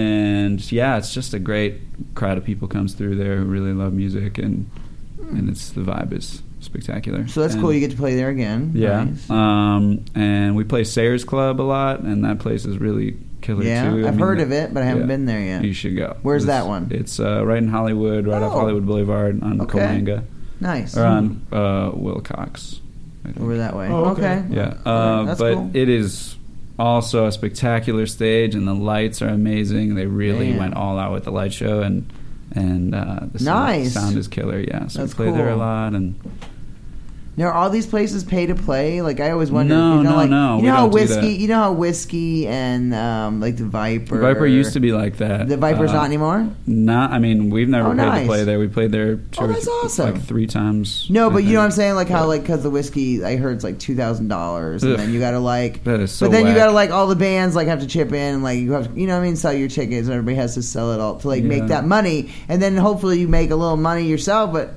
And yeah, it's just a great crowd of people comes through there who really love music, and and it's the vibe is spectacular.
So that's
And-
cool. You get to play there again.
Yeah.
Nice.
Um, and we play Sayers Club a lot, and that place is really killer
Yeah,
too. I
I've
mean,
heard of it, but I haven't
yeah.
been there yet.
You should go.
Where's
It's-
that one?
It's uh, right in Hollywood, right off
Oh.
Hollywood Boulevard on
Okay.
Cahuenga,
Nice.
or on uh, Wilcox. I think.
Over that way.
Oh, okay.
Yeah,
All right,
uh,
that's
but
cool.
it is also a spectacular stage, and the lights are amazing. They really
Man.
went all out with the light show, and and uh, the sound,
Nice.
sound is killer. Yeah, so
That's
we play there a
cool.
lot, and
Now, are all these places pay to play? Like, I always wonder.
No,
you know,
no,
like,
no,
You
we
know how
don't do
whiskey.
that.
You know how whiskey and um, like the Viper.
Viper used to be like that.
The Viper's
Uh,
not anymore.
Not, I mean, we've never
Oh,
paid
nice.
to play there. We played there two
Oh,
or
that's
th-
awesome.
like three times.
No,
I
but you know what I'm
think.
saying? Like how,
Yeah.
like, because the whiskey, I heard it's like two thousand dollars, and
Ugh.
then you got to like.
That is so
But then you
whack.
got to like all the bands like have to chip in, and, like you have, to, you know what I mean, sell your tickets, and everybody has to sell it all to like make
Yeah.
that money, and then hopefully you make a little money yourself. But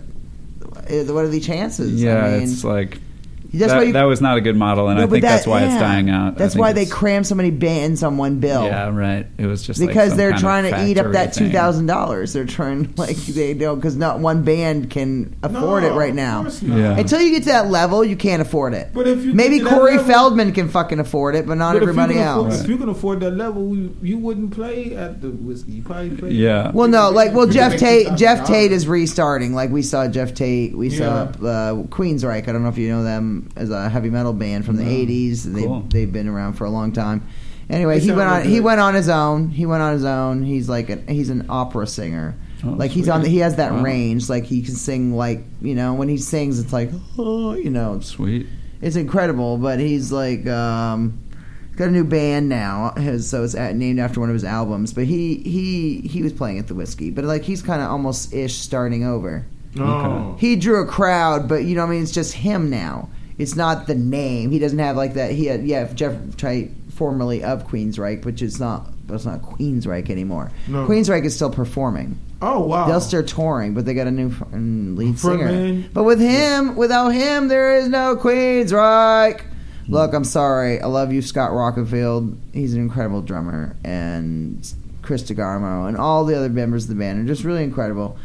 uh, what are the chances?
Yeah,
I mean,
it's like
that's
that,
why you,
that was not a good model, and
no,
I
but
think
that-
that's why it's
yeah.
dying out. I
That's
think
why they
it's-
cram so many bands on one bill.
Yeah, right. It was just like
Because
some
they're
kind of
trying to eat up
factory
that two
thing.
thousand dollars. They're trying like they don't because not one band can afford it
No,
right
of
now.
course not.
Yeah.
Until you get to that level, you can't afford it.
But if you
Maybe
get to that
Corey
level-
Feldman can fucking afford it, but not
But if you
everybody
can afford-
else.
If you can afford that level, you, you wouldn't play at the whiskey. You probably play.
Yeah.
Well, no, like well,
You
Jeff
make
Tate.
two thousand
Jeff Tate
dollars.
is restarting. Like we saw Jeff Tate. We
Yeah.
saw uh, Queensryche. I don't know if you know them as a heavy metal band from the
No.
eighties. They
Cool.
they've been around for a long time. Anyway,
They
he
sound
went on.
really
He
good.
went on his own. He went on his own. He's like a, he's an opera singer.
Oh,
like he's
sweet.
on. The, he has that
Wow.
range. Like he can sing. Like you know when he sings, it's like oh you know it's
Sweet.
it's incredible. But he's like um, got a new band now. His, so it's at, named after one of his albums. But he he he was playing at the Whiskey. But like he's kind of almost ish starting over.
No.
He drew a crowd, but you know what I mean. It's just him now. It's not the name. He doesn't have like that. He had yeah Jeff Tate, formerly of Queensryche, which is not. But it's not Queensryche anymore.
No.
Queensryche is still performing.
Oh wow.
They'll still touring, but they got a new f- lead singer.
Frontman.
But with him, without him, there is no Queensryche. Look, I'm sorry. I love you, Scott Rockenfield. He's an incredible drummer, and Chris DeGarmo, and all the other members of the band are just really incredible.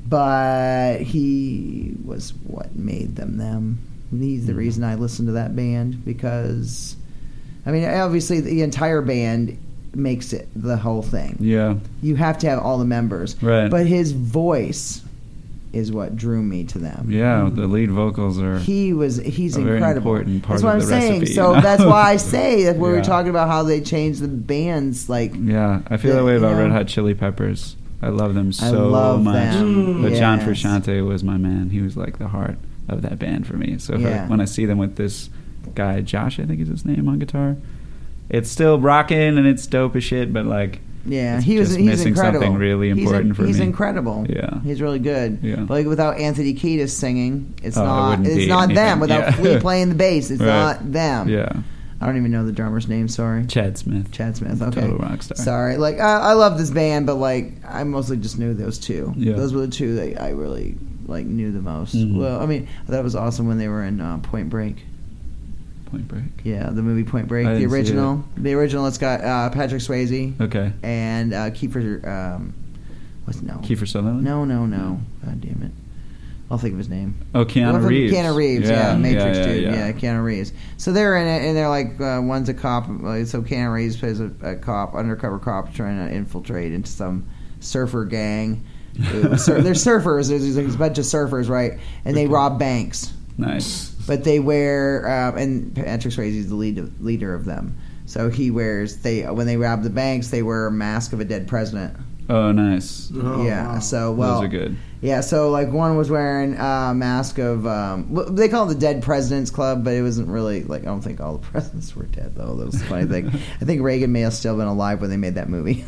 but he was what made them them. He's the
Mm.
reason I listened to that band because, I mean, obviously the entire band makes it the whole thing.
Yeah.
You have to have all the members,
Right.
but his voice is what drew me to them.
Yeah, the lead vocals are.
He was he's
a very
incredible.
important part
That's what
of
I'm
the
saying.
recipe,
So
you know?
that's why I say that when we
Yeah.
were talking about how they changed the bands, like
Yeah, I feel
Yeah,
that way about
you know.
Red Hot Chili Peppers. I love them
I
so
love
much.
them.
But John
Yes.
Frusciante was my man. He was like the heart of that band for me. So
Yeah.
for, when I see them with this guy, Josh, I think is his name, on guitar, it's still rocking and it's dope as shit, but like,
yeah,
it's
he was
just
he's
missing
incredible.
something really
He's
important
in-
for
he's
me.
incredible.
Yeah.
he's really good.
Yeah.
But like without Anthony Kiedis singing, it's
Oh, it
not
wouldn't
it's
be
not them.
anything.
Without
Yeah.
Flea playing the bass, it's
Right.
not them.
Yeah.
I don't even know the drummer's name. Sorry.
Chad Smith.
Chad Smith. Okay.
Total rock star.
Sorry. Like I, I love this band, but like I mostly just knew those two.
Yeah.
Those were the two that I really like knew the most.
Mhm.
Well, I mean that was awesome when they were in uh, Point Break.
Point Break.
Yeah, the movie Point Break,
I
the
didn't see
original. The original. It's got uh, Patrick Swayze
Okay.
and uh, Kiefer. Um, what's no?
Kiefer Sutherland?
No, no, no. God damn it. I'll think of his name.
Oh, Keanu
Well,
Reeves.
Keanu Reeves, yeah, Matrix
yeah,
dude,
yeah.
yeah. Keanu Reeves. So they're in it, and they're like, uh, one's a cop. Like, so Keanu Reeves plays a, a cop, undercover cop, trying to infiltrate into some surfer gang. Who- sur- they're surfers. There's, there's a bunch of surfers, right? And they rob banks,
Nice.
but they wear. Um, and Patrick Swayze is the lead leader of them. So he wears. They when they rob the banks, they wear a mask of a dead president.
Oh, nice.
Oh,
yeah.
wow.
So well,
Those are good.
yeah, so like one was wearing a mask of um, well, they call it the Dead Presidents Club, but it wasn't really like I don't think all the presidents were dead though. That was the funny thing. I think Reagan may have still been alive when they made that movie,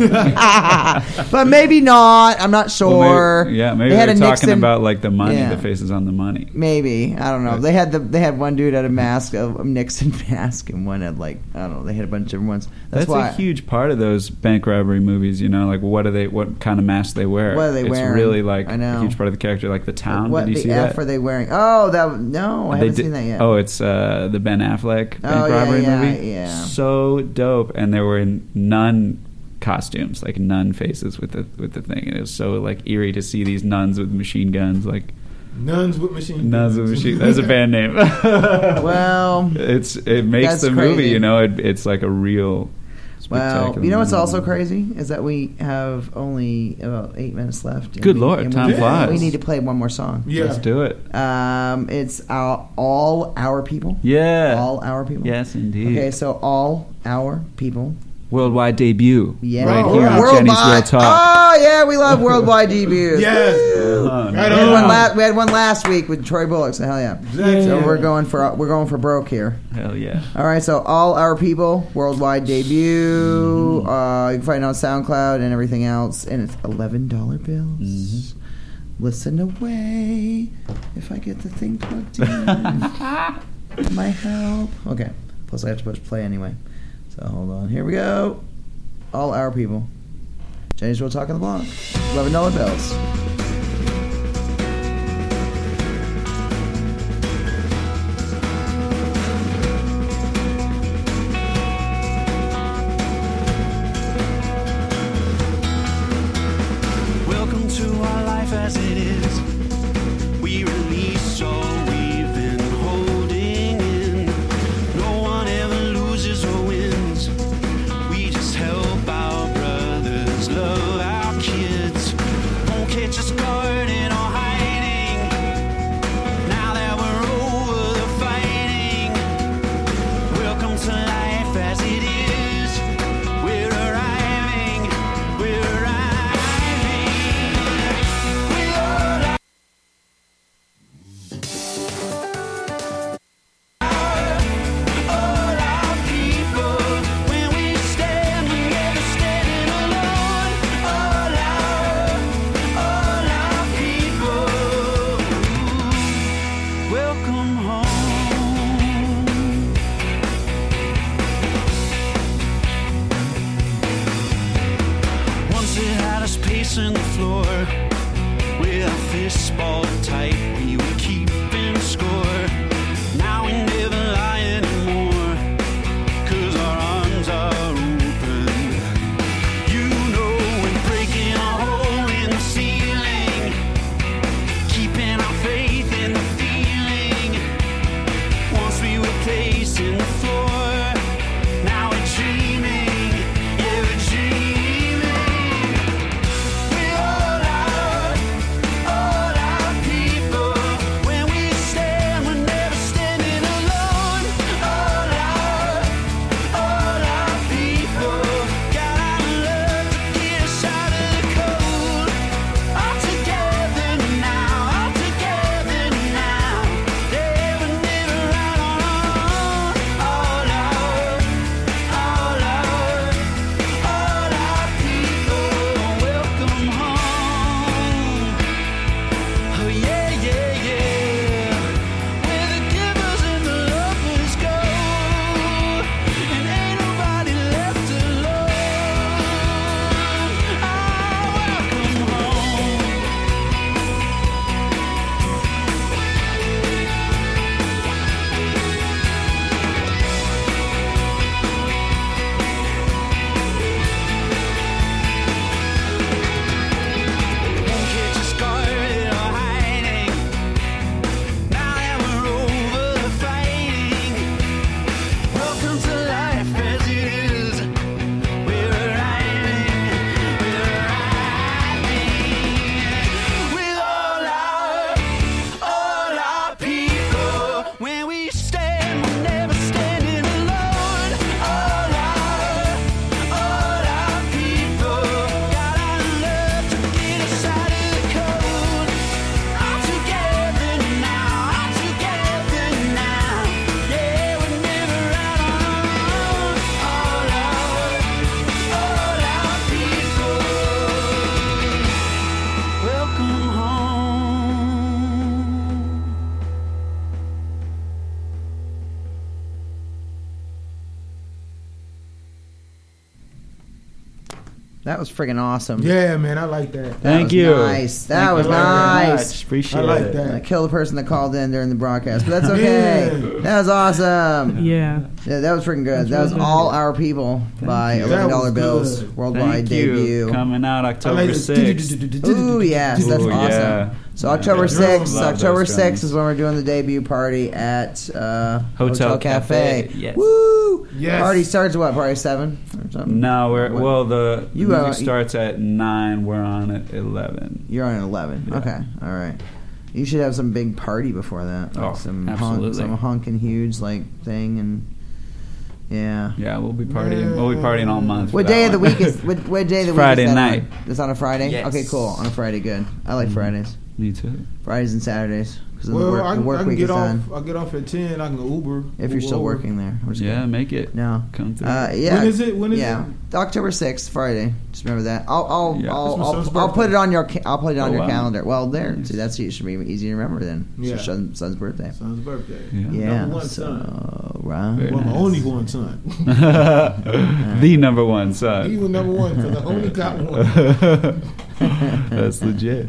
but maybe not. I'm not sure.
Well, maybe, yeah, maybe
they
they
had
are
a
talking
Nixon-
about like the money,
Yeah.
the faces on the money.
Maybe I don't know. They had the they had one dude had a mask of a Nixon mask, and one had like I don't know. They had a bunch of different ones. That's,
That's,
why
a huge part of those bank robbery movies. You know, like what do they, what kind of mask they wear?
What are they
it's
wearing?
really like
I know.
a huge part of the character. Like the town.
what
Did you
the
see
F
that?
are they wearing? Oh, that no, I
They
haven't
did-
seen that yet.
Oh, it's uh, the Ben Affleck bank
Oh, yeah,
robbery
yeah,
movie.
yeah.
So dope, and there were nun costumes, like nun faces with the with the thing, and it was so like eerie to see these nuns with machine guns, like
Nuns with machine
nuns with machine. That's a band name.
Well,
it's it makes
That's
the
crazy.
movie. You know, it, it's like a real.
well,
spectacular
you know what's
movie.
also crazy is that we have only about eight minutes left. and
Good
we-
Lord,
and
time
we,
flies.
We need to play one more song.
Yeah.
Let's do it.
Um, it's our, all our people.
Yeah.
All our people.
Yes, indeed.
Okay, so all our people.
Worldwide debut.
Yeah.
Right
Oh,
here on
worldwide.
Jenny's Real Talk.
Oh yeah, we love worldwide debuts.
Yes.
Oh,
Right
We had, one
on.
la- we had one last week with Troy Bullock. So hell yeah.
Exactly.
So we're going for we're going for broke here.
Hell yeah.
All right, so all our people worldwide debut. Uh, you can find it on SoundCloud and everything else, and it's eleven dollar bills.
Mm-hmm.
Listen away. If I get the thing plugged in, my help. Okay. Plus, I have to push play anyway. So hold on. Here we go. All our people. Jenny's Real Talk on the Block. eleven dollar bills.
Welcome to our life as it is. We release all we've been holding in. No one ever loses or wins. We just help our brothers love our kids. Won't catch us guarding or hiding. Now that we're over the fighting. Welcome to life as it is. We're arriving. We're arriving. We all are. All our people, when we stand together, standing alone. All our, all our people, welcome home. Once it had us pacing the floor with our fists balled tight, we were keeping score. Now we never lie anymore, 'cause our arms are open. You know we're breaking a hole in the ceiling.
That was friggin' awesome.
Yeah, man, I like that.
That
Thank
was
you.
Nice. That
Thank
was
you very
nice.
much. Appreciate
I like
it.
that.
I killed the person that called in during the broadcast, but that's okay.
Yeah.
That was awesome.
Yeah.
Yeah, that was freaking good.
That's
That was
really
All Our People by
you.
eleven dollar
That was
Bills
good.
worldwide
Thank you.
debut.
Coming out
I
October
like
sixth.
Ooh, yes, that's
Ooh,
awesome.
yeah.
So
Yeah.
October
Drums.
sixth,
Love
October
those
sixth
drums.
is when we're doing the debut party at uh,
Hotel
Cafe.
Cafe, yes.
Woo!
Yes.
Party starts at what? Party seven or something?
No, we're
What?
well. The
You,
music
uh,
starts at nine. We're on at eleven.
You're on at eleven.
Yeah.
Okay, all right. You should have some big party before that. Like
Oh,
some
absolutely.
Hunk, some honking huge like thing and yeah.
Yeah, we'll be partying. We'll be partying all month. for
What
that
day of the
one.
week is what, what day of the
It's
week
Friday
is that
night.
on? It's on a Friday?
Yes.
Okay, cool. On a Friday, good. I like
Mhm.
Fridays.
Me too.
Fridays and Saturdays because the
Well,
work,
I,
the
can-
work
I can
week
get
is
off.
done.
I get off at ten. I can go Uber.
If you're
Uber
still
over.
working there. I'm just
Yeah,
kidding.
make it.
No.
Come through.
Uh, yeah.
When is it? When is
yeah.
it?
October sixth, Friday. Just remember that. I'll I'll
Yeah.
I'll,
That's my
I'll,
son's
I'll put
birthday.
it on your ca- I'll put it on
Oh,
your
wow.
calendar. Well, there.
Nice.
See, that's it should be easy to remember then. It's
Yeah.
your son, son's birthday.
Son's birthday.
Yeah.
Yeah.
Number one
so,
son.
right.
Very
Well, my
nice.
only one son.
The number one
He
son.
was number one because I only got one.
That's legit.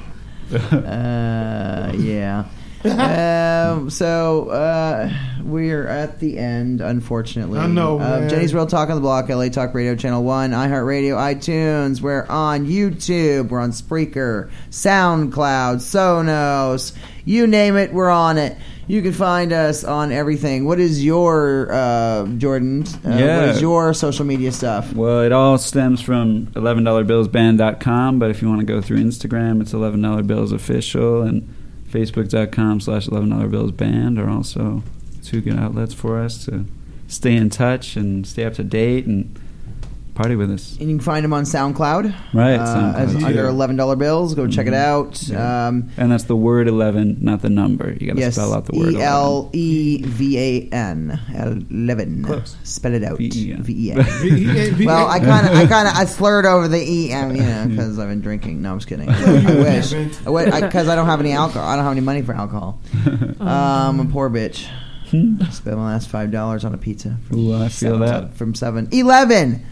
Uh, yeah. um, so uh, we're at the end, unfortunately.
I know,
Of
man.
Jenny's Real Talk on the Block, L A Talk Radio Channel One, iHeartRadio, iTunes. We're on YouTube. We're on Spreaker, SoundCloud, Sonos. You name it, we're on it. You can find us on everything. What is your uh, Jordan? Uh,
Yeah.
What is your social media stuff?
Well, it all stems from eleven dollar bills band dot com, but if you want to go through Instagram, it's eleven dollar bills official, and facebook dot com slash eleven dollar bills band are also two good outlets for us to stay in touch and stay up to date and party with us.
And you can find them on SoundCloud.
Right,
Uh,
SoundCloud.
as
Yeah.
under eleven dollar bills. Go check it
Mhm.
out.
Yeah.
Um,
And that's the word eleven, not the number. You got to
yes,
spell out the word
E L E V A N. eleven.
Close.
Spell it out.
V E N.
V E N.
V E N.
Well, I kind of, I kind of, I slurred over the E M, you know, because I've been drinking. No, I'm just kidding. I wish, I wish, because I don't have any alcohol. I don't have any money for alcohol. Um, I'm a poor bitch. Spent my last five dollars on a pizza. From
Ooh, I feel
seven,
that.
from seven eleven.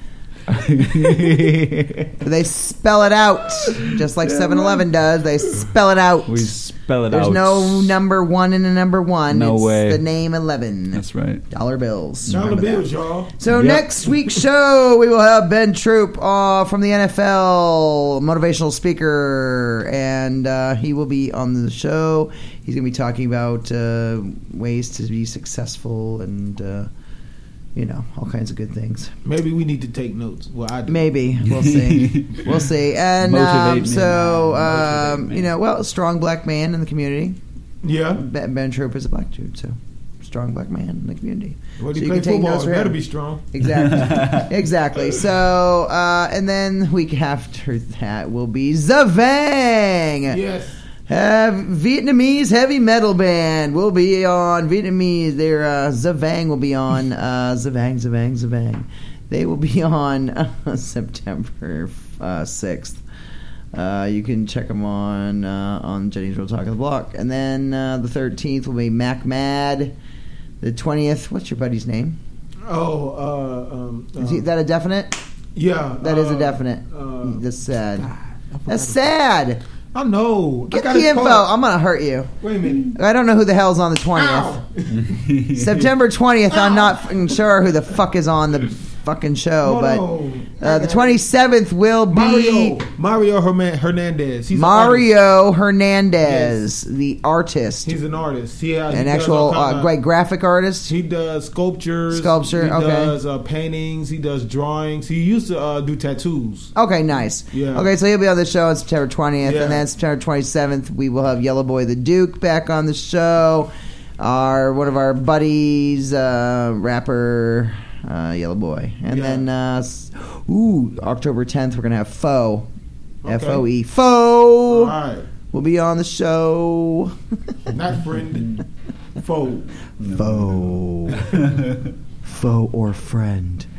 They spell it out just like seven eleven does. They spell it out.
We spell it
There's
out.
no number one in a number one.
No
it's
way.
the name eleven.
That's right.
Dollar bills.
Dollar
Remember that.
bills, y'all.
So
Yep.
next week's show, we will have Ben Troop uh, from the N F L, motivational speaker, and uh, he will be on the show. He's going to be talking about uh, ways to be successful and, uh, you know, all kinds of good things.
Maybe we need to take notes. Well, I do.
Maybe. We'll see. We'll see. And
Motivate
um,
me,
so,
man.
um,
Motivate me.
you know, well, a strong black man in the community.
Yeah.
Ben, ben Troop is a black dude, so strong black man in the community.
Well,
So
he
you
play
can take
football.
notes
It
for
better
him.
be strong.
Exactly. Exactly. So, uh, and then week after that will be Zavang.
Yes.
Uh, Vietnamese heavy metal band will be on Vietnamese. Their uh, Zavang will be on uh, Zavang, Zavang, Zavang. They will be on uh, September uh, sixth. Uh, you can check them on uh, on Jenny's Real Talk on the Block. And then uh, the thirteenth will be Mac Mad. The twentieth, what's your buddy's name?
Oh, uh, um, uh,
Is he, that a definite?
yeah.
That is a
uh,
definite.
uh,
That's sad.
God, I forgot
That's
to-
sad.
I know. I
Get
got
the
his
info.
card.
I'm gonna hurt you.
Wait a minute.
I don't know who the hell's on the twentieth.
Ow.
September twentieth. I'm not fucking sure who the fuck is on the fucking show,
Hold
but
on.
uh, the twenty-seventh will be
Mario Mario Herman- Hernandez. He's an artist.
Mario Hernandez, the artist,
He's an artist. He, uh, he
an
does
actual
all
uh,
kinda-
great graphic artist.
He does sculptures.
Sculpture,
He
okay.
does uh, paintings. He does drawings. He used to uh, do tattoos.
Okay, nice.
Yeah.
Okay, so he'll be on the show on September twentieth,
Yeah.
and then September twenty-seventh, we will have Yellow Boy the Duke back on the show. Our one of our buddies, uh, rapper uh, Yellow Boy, and
Yeah.
then uh, s- ooh, October tenth, we're gonna have Foe,
Okay.
F O E, Foe.
All right.
Will be on the show.
Not friend. Foe.
Foe, foe or friend.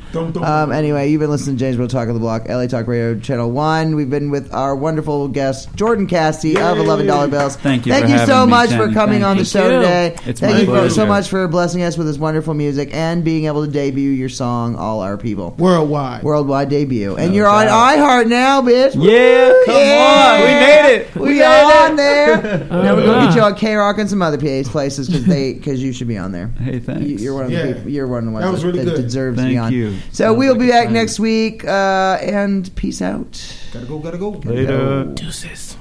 Dum, dum,
Um,
dum.
anyway, you've been listening to James Real Talk on the Block, L A Talk Radio Channel one. We've been with our wonderful guest, Jordan Cassidy of
Yay.
eleven dollar Bills.
Thank you
Thank
for
you
having
so
me,
much
Jenny.
for coming
Thank
on
you.
the show
Thank you.
today.
It's
Thank
my
you for, so
pleasure.
much for blessing us with this wonderful music and being able to debut your song, All Our People.
Worldwide.
Worldwide debut. And
No
you're on
doubt.
iHeart now, bitch.
Yeah, come
Yeah.
on. We made it.
We,
We
got
made
on
it.
there.
Oh,
now we're going to
yeah.
get you on K-Rock and some other P A's places because they because you should be on there.
Hey, thanks.
You, you're one of the
Yeah.
people, you're one of the ones
That was really
that
good.
deserves to be
Thank
on.
you.
So
Sounds
we'll
like
be
a
back
plan.
next week uh, and peace out.
Gotta go, gotta go.
Later.
Deuces.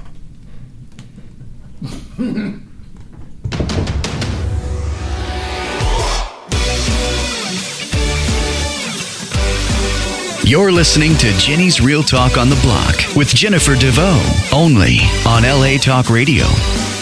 You're listening to Jenny's Real Talk on the Block with Jennifer DeVoe, only on L A Talk Radio.